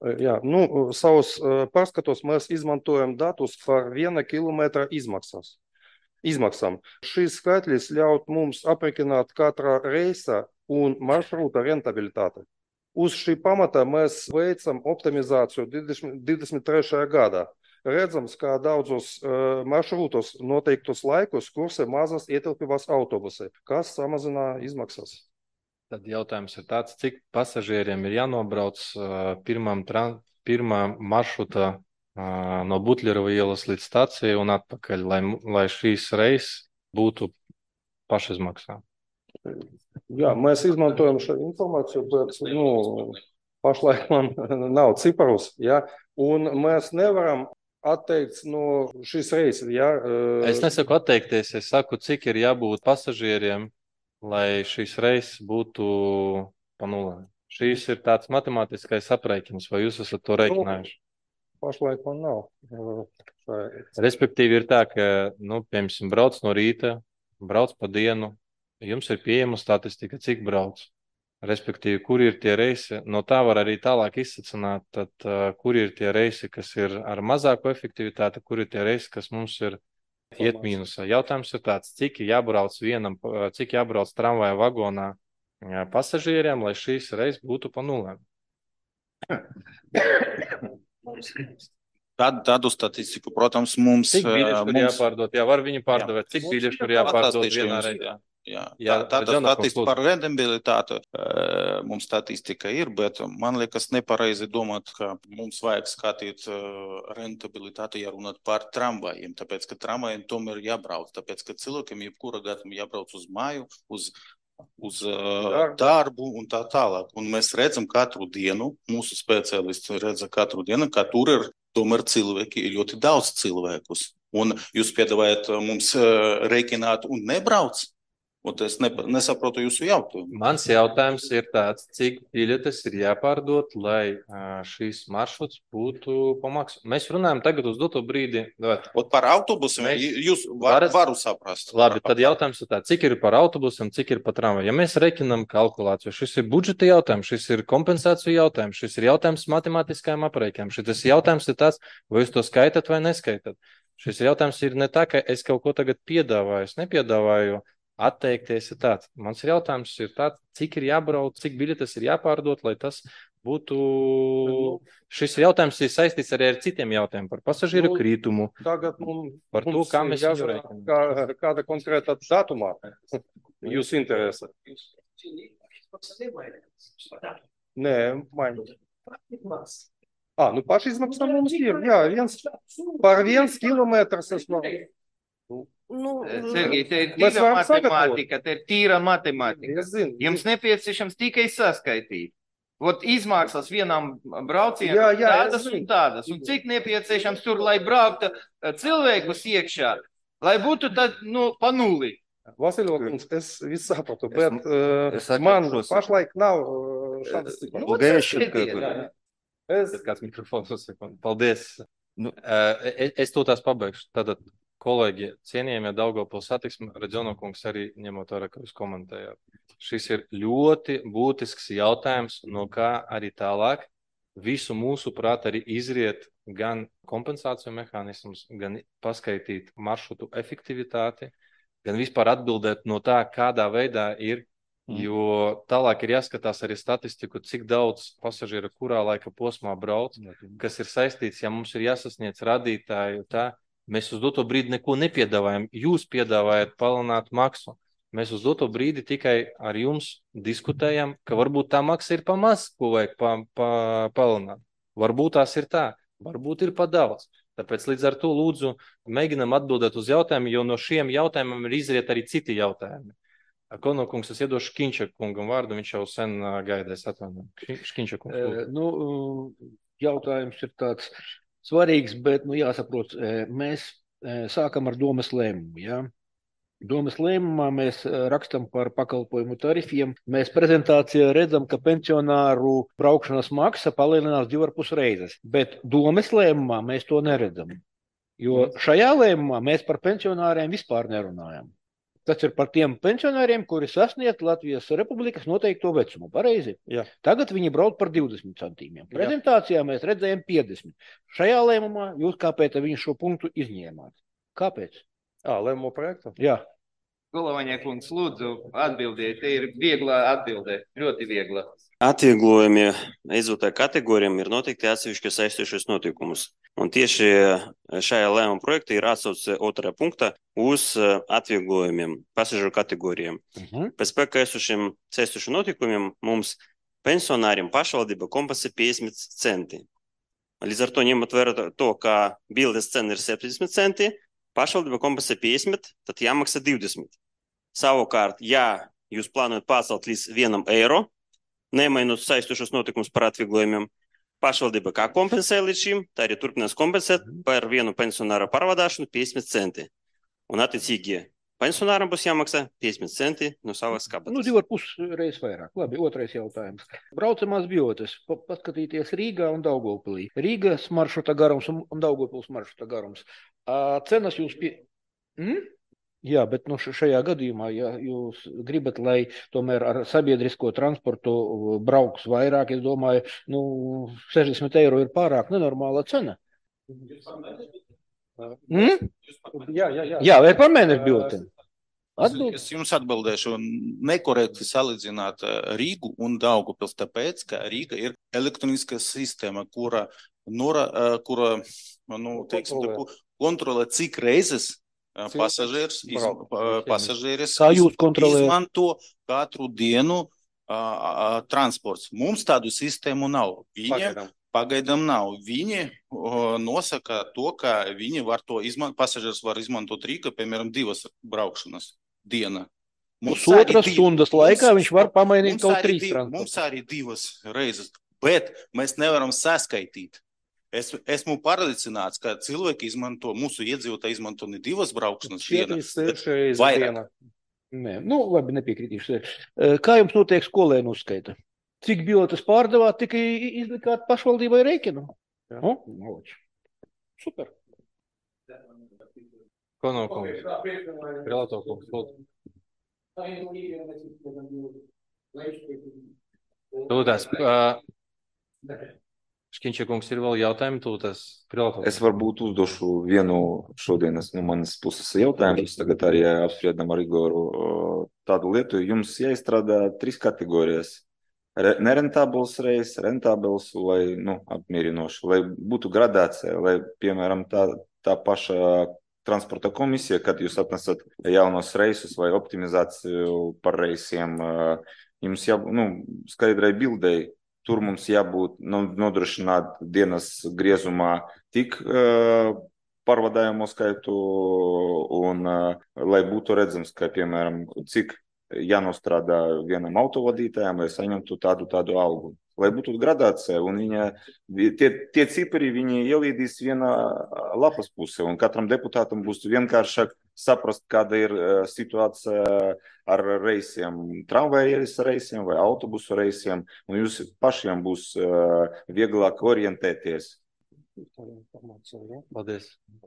Jā, savus pārskatos mēs izmantojam datus par 1 kilometra izmaksām. Šīs skaitļas ļaut mums aprekināt katra reisa un maršruta rentabilitāti. Uz šī pamata mēs veicam optimizāciju 23. gadā. Redzams, kā daudzos maršrutos noteiktos laikos kursē mazas ietilpības autobusi, kas samazina izmaksas. Tad jautājums ir tāds, cik pasažieriem ir jānobrauc pirmā maršruta no Butļerova ielas līdz stacijai un atpakaļ, lai šīs reises būtu pašizmaksā. Jā, mēs izmantojam šo informāciju, bet pašlaik man nav ciparus, ja, un mēs nevaram atteikt no šīs reises. Ja. Es nesaku atteikties, es saku, cik ir jābūt pasažieriem, lai šīs reizes būtu pa nulē. Šīs ir tāds matemātiskais aprēķins, vai jūs esat to reiķinājuši? Pašlaik man nav. Respektīvi ir tā, ka, piemēram, brauc no rīta, brauc pa dienu, jums ir pieejama statistika, cik brauc. Respektīvi, kur ir tie reisi, no tā var arī tālāk izsacināt, tad kur ir tie reisi, kas ir ar mazāko efektivitāti, kur ir tie reisi, kas mums ir iet mīnusā. Jautājums ir tāds, cik jābrauc tramvaja vagonā pasažieriem, lai šīs reizes būtu pa nulēm. Tādu statistiku, protams, mums... Cik biļešu tur jāpārdot? Jā, var viņu pārdot. Cik biļešu tur jāpārdot vienā reizē? Tāda statistika par rentabilitāti mums statistika ir, bet man liekas nepareizi domāt, ka mums vajag skatīt rentabilitāti, ja runāt par tramvajiem, tāpēc, ka tramvajiem tomēr jābrauc, tāpēc, ka cilvēkiem jebkura gadījumā jābrauc uz māju, uz darbu un tā tālāk. Un mēs redzam katru dienu, mūsu speciālisti redza katru dienu, ka tur ir tomēr cilvēki, ir ļoti daudz cilvēkus. Un jūs piedāvājat mums reikināt un nebrauc? Un es nesaprotu jūsu jautājumu. Mans jautājums ir tāds, cik biļetes ir jāpārdot, lai šīs maršruts būtu pa maksu. Mēs runājam tagad uz doto brīdi. Par autobusiem jūs varu saprast. Labi, tad jautājums ir tāds, cik ir par autobusiem, cik ir par tramvaju. Ja mēs reikinām kalkulāciju, šis ir budžeta jautājums, šis ir kompensāciju jautājums, šis ir jautājums matemātiskajām aprēķinām. Šis jautājums ir tāds, vai jūs to skaitat vai neskaitat. Šis jautājums ir ne tā, ka es kaut ko tagad piedāvāju, es nepiedāvāju. Atteikties ir tāds. Mans jautājums ir tāds, cik ir jābrauc, cik biļetes ir jāpārdot, lai tas būtu... Šis jautājums ir saistīts arī ar citiem jautājumiem par pasažieru krītumu. Tagad par to, kā mēs viņu reikinām. Kāda konkrēta datumā jūs interesa? Nē, mainīt. Pašizmaksā mums ir. Jā, par 1 kilometrs es varu. Sergij, te ir tīra matemātika, Jums nepieciešams tikai saskaitīt. Izmaksas vienam braucienam tādas un tādas. Un cik nepieciešams tur, lai brauktu cilvēkus iekšā, lai būtu tad, pa nulli. Vasiļokungs, es visu sapratu, bet man pašlaik nav šādas ciklās. Kāds mikrofons uzsaka. Paldies. Es to tās pabeigšu. Tātad, kolēģi, cienījamie Daugavpils satiksme, Redzionokungs arī ņemot vērā, ka jūs komentējāt. Šis ir ļoti būtisks jautājums, no kā arī tālāk visu mūsu prāt arī izriet gan kompensāciju mehānismus, gan paskaitīt maršrutu efektivitāti, gan vispār atbildēt no tā, kādā veidā ir, jo tālāk ir jāskatās arī statistiku, cik daudz pasažieru kurā laika posmā brauc, kas ir saistīts, ja mums ir jāsasniedz radītāju tā. Mēs uz doto brīdi neko nepiedāvājam. Jūs piedāvājat palielināt maksu. Mēs uz doto brīdi tikai ar jums diskutējam, ka varbūt tā maksa ir pa maz, ko vajag palielināt. Varbūt tās ir tā, varbūt ir pa daudz. Tāpēc līdz ar to lūdzu mēģinam atbildēt uz jautājumu, jo no šiem jautājumiem ir izriet arī citi jautājumi. Konokungs, es iedošu Škiņča kungam vārdu, viņš jau sen gaidēs atvainojumu. Škiņča kungs. Jautājums ir tāds svarīgs, bet jāsaprot, mēs sākam ar domas lēmumu. Ja? Domas lēmumā mēs rakstam par pakalpojumu tarifiem. Mēs prezentācijā redzam, ka pensionāru braukšanas maksa palielinās 2,5 reizes, bet domas lēmumā mēs to neredzam. Jo šajā lēmumā mēs par pensionāriem vispār nerunājam. Tas ir par tiem pensionāriem, kuri sasniedz Latvijas Republikas noteikto vecumu. Pareizi? Jā. Tagad viņi brauc par 20 centīmiem. Prezentācijā mēs redzējām 50. Šajā lēmumā jūs kāpēc viņi šo punktu izņēmāt? Kāpēc? Lēmumu projektu? Jā. Galavaņiekungs, lūdzu, atbildiet. Te ir viegla atbildē, ļoti viegla. Atvieglojumi iedzīvotāju kategorijām ir noteikti atsevišķi saistošos notikumus. Un tieši šajā lēmuma projektā ir atsauce otrā punktā uz atvieglojumiem pasažieru kategorijām. Pēc spēkā esošiem saistošiem notikumiem mums pensionāriem pašvaldība kompensē 50 centi. Līdz ar to ņemot vērā to, ka bildes cena ir 70 centi, pašvaldība kompensē 50, tad jāmaksā 20. Savukārt, ja jūs plānojat pacelt līdz 1 eiro, nemainot saistošos notikumus par atvieglojumiem, pašvaldība kā kompensē līdz šim, tā arī turpinās kompensēt par vienu pensionāru pārvadāšanu 50 centi. Un attiecīgi pensionāram būs jāmaksā 50 centi no savas kabatas. 2,5 reizes vairāk. Labi, otrais jautājums. Braucamās bijotes. Paskatīties Rīgā un Daugavpilī. Rīgas maršruta garums un Daugavpils maršruta garums. Cenas jūs Jā, bet šajā gadījumā, ja jūs gribat, lai tomēr ar sabiedrisko transportu brauks vairāk, es domāju, 60 eiro ir pārāk nenormāla cena. Jā, vai par mēnešu biļetēm? Es jums atbildēšu, nekorekti salīdzināt Rīgu un Daugavpils, tāpēc, ka Rīga ir elektroniska sistēma, kura kontrolē cik reizes pasažieris izmanto katru dienu transports. Mums tādu sistēmu nav. Pagaidām nav. Viņi nosaka to, ka viņi var to pasažieris var izmantot Rīgā, piemēram, 2 braukšanas diena. Pusotras stundas laikā viņš var pamainīt kaut 3 transportus. Mums arī 2 reizes, bet mēs nevaram saskaitīt. Esmu pārliecināts, ka cilvēki izmanto, mūsu iedzīvotāji izmanto ne 2 braukšanas dienas, bet vairāk. Nē, labi, nepiekrītīšu. Kā jums notiek skolēnu uzskaita? Cik biļetes pārdevāt, tik izlikāt pašvaldībai rēķinu? Super. Ko nav kungs? Prilato kungs, lūdzu. Tūtās. Škiņča kungs, ir vēl jautājumi tūtās? Es varbūt uzdošu vienu šodienas no manas puses jautājumu. Tagad arī apspriedam ar Igoru tādu lietu. Jums jāizstrādā 3 kategorijas. Nerentabls reis, rentabls vai apmierinoši, lai būtu gradācija, lai, piemēram, tā paša transporta komisija, kad jūs atnesat jaunos reisus vai optimizāciju par reisiem, jums skaidrai bildei. Tur mums jābūt nodrošināt dienas griezumā tik pārvadājumu skaitu un lai būtu redzams, ka, piemēram, cik jānostrādā vienam autovadītājam, lai saņemtu tādu algu. Lai būtu gradācija un tie cipari viņi ielīdīs vienā lapas pusē un katram deputātam būs vienkāršāk saprast, kāda ir situācija ar reisiem, tramvajas reisiem vai autobusu reisiem, un jūs pašiem būs vieglāk orientēties. Paldies.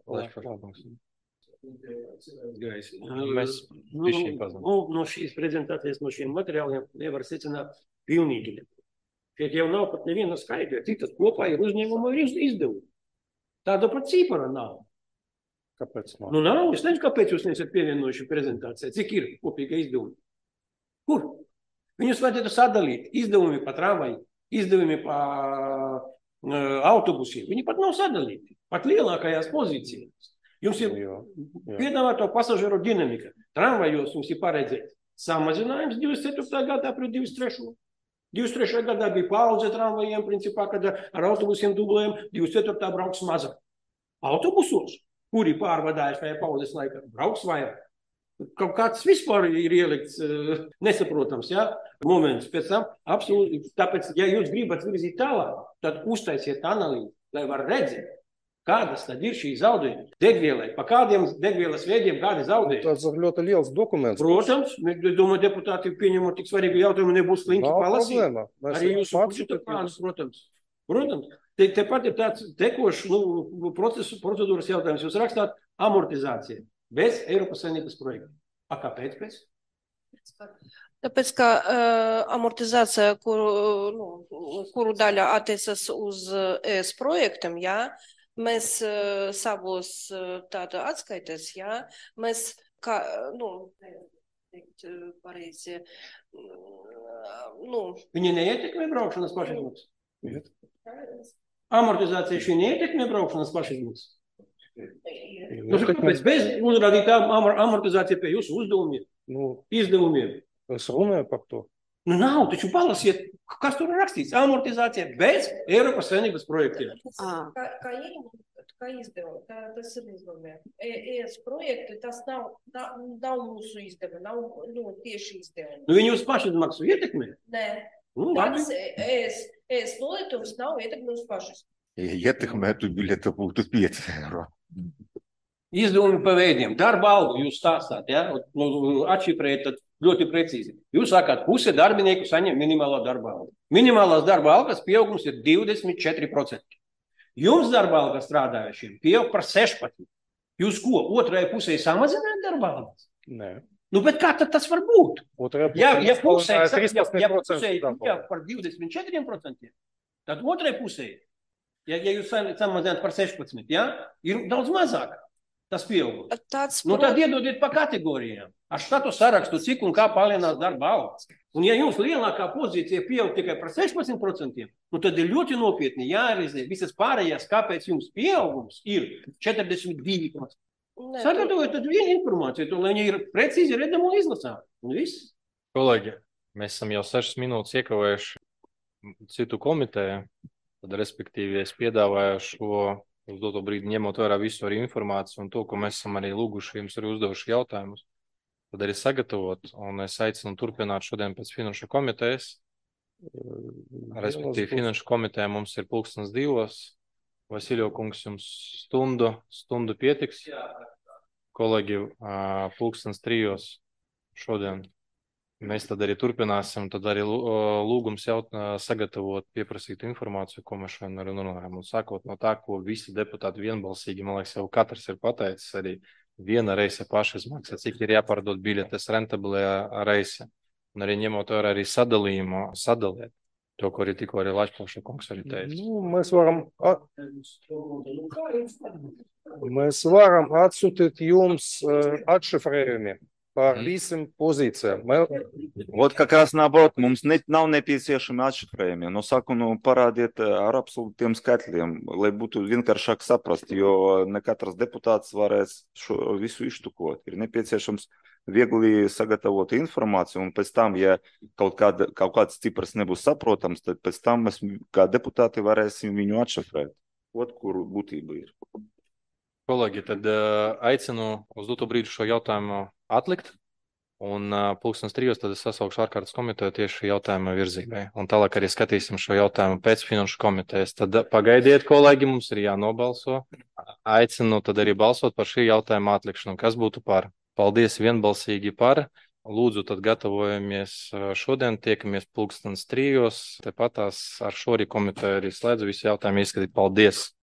No šīs prezentācijas, no šiem materiāliem nevar secināt pilnīgi. Šeit jau nav pat neviena skaidra, cik tas kopā ir uzņēmuma izdevumi. Tāda pat cipara nav. Kāpēc nav? Nav, es nezinu, kāpēc jūs nesat pievienojuši prezentācijai. Cik ir kopīga izdevumi? Kur? Viņus vajadzētu sadalīt. Izdevumi pa tramvaju, izdevumi pa autobusiem. Viņi pat nav sadalīti. Pat lielākajās pozīcijās. Jums ir piedāvāto pasažieru dinamika. Tramvajos jums ir paredzēts samazinājums 24. gadā pret 23. 23. gadā bija paudze tramvajiem, principā, kad ar autobusiem dublējam, 24. brauks mazāk. Autobusos, kuri pārvadājas tajā paudzes laikā, brauks vairāk. Kaut kāds vispār ir ielikts nesaprotams, moments. Pēc tam, absolūti, tāpēc, ja jūs gribat virzīt tālāk, tad uztaisiet analīzi, lai var redzēt, kādas tad ir šī zaudējumi. Degvielai, pa kādiem degvielas veidiem, kādi zaudējumi. Tas ir ļoti liels dokuments. Protams, es domāju, deputāti pieņemot tik svarīgu jautājumu, nebūs slinki palasīt. Arī jūsu budžeta plāns, protams. Protams, tepat ir tāds tekošs procedūras jautājums. Jūs rakstāt amortizācija bez Eiropas Savienības projekta. Kāpēc pēc? Tāpēc, ka amortizācija, kuru daļa attiecas uz ES projektam, jā, mēs savos tāda atskaites, jā, mēs kā, pareizi, Viņi neietekmē braukšanas pašizmaksas? Amortizācija šī neietekmē braukšanas pašizmaksas? Kāpēc bez uzrādītā amortizācija pie jūsu uzdevumiem, izdevumiem? Es runāju par to. Nav, taču palasiet, kas tur ir rakstīts. Amortizācija bez Eiropas Savienības projektiem. Kā izdevumi, tas ir izdevumi. ES projekti, tas nav mūsu izdevumi, nav tieši izdevumi. Viņi jūs pašizmaksu ietekmē? Nē. Tas ES nolietums nav ietekmē uz pašas. Ietekmētu biļete būtu 5 eiro. Izdevumi pa veidiem. Darba algu jūs stāstāt, ja? Atšifrējat tad ļoti precīzi. Jūs sakāt, puse darbinieku saņem minimālo darba algu. Minimālās darba algas pieaugums ir 24%. Jums darba alga strādājušiem pieaug par 16%. Jūs ko, otrajai pusē samazināt darba algas? Nē. Bet kā tad tas var būt? Ja pusē pieaug par 24%, tad otrajai pusē, ja jūs samazināt par 16%, ja, ir daudz mazāk. Tas pieaugums. Tad iedodiet pa kategorijām. Ar štatu sarakstu, cik un kā palielinās darba algas. Un ja jums lielākā pozīcija pieaug tikai par 16%, tad ir ļoti nopietni jārealizē visas pārējās, kāpēc jums pieaugums ir 42%. Sagatavojiet tad vienu informāciju, lai viņi ir precīzi redzami un izlasāmi. Un viss. Kolēģi, mēs esam jau 6 minūtes iekavējuši citu komiteju, tad respektīvi es piedāvāju šo uz doto brīdi ņemot vērā visu arī informāciju un to, ko mēs esam arī lūguši, jums arī uzdevuši jautājumus, tad arī sagatavot, un es aicinu turpināt šodien pēc finanšu komitejas. Respektīvi, finanšu komitejā mums ir 12:02. Vasiljo kungs, jums stundu pietiks. Kolēģi, 12:03 šodien. Mēs tad arī turpināsim, tad arī lūgums sagatavot, pieprasīt informāciju, ko mēs šodien arī runājam. Un sākot no tā, ko visi deputāti vienbalsīgi, man liekas, jau katrs ir pateicis, arī viena reise pašizmaksa, cik ir jāpārdod biļetes rentabilajā reise. Un arī ņemot vērā arī sadalījumu, sadaliet to, ko arī tikko arī Lačplauša kungs arī teica. Mēs varam atsūtīt jums atšifrējumi par visiem pozīcijām. Вот как раз наоборот, mums nav nepieciešami atšifrējumi. No sākuma parādiet ar absolūtiem skaitļiem, lai būtu vienkāršāk saprast, jo ne katrs deputāts varēs šo visu iztukot. Ir nepieciešams viegli sagatavot informāciju, un pēc tam, ja kaut kāds cipars nebūs saprotams, tad pēc tam mēs kā deputāti varēsim viņu atšifrēt. Kur būtība ir. Kolēģi, tad aicinu uz doto brīdi šo jautājumu atlikt, un 12:03 tad es sasaukšu ārkārtas komiteju tieši jautājuma virzībai. Un tālāk arī skatīsim šo jautājumu pēc finanšu komitejas. Tad pagaidiet, kolēģi, mums ir jānobalso. Aicinu tad arī balsot par šī jautājuma atlikšanu. Kas būtu par? Paldies vienbalsīgi par. Lūdzu, tad gatavojamies šodien, tiekamies 12:03. Tepatās ar šo arī komiteju arī slēdzu visu jautājumu izskatīt. Paldies!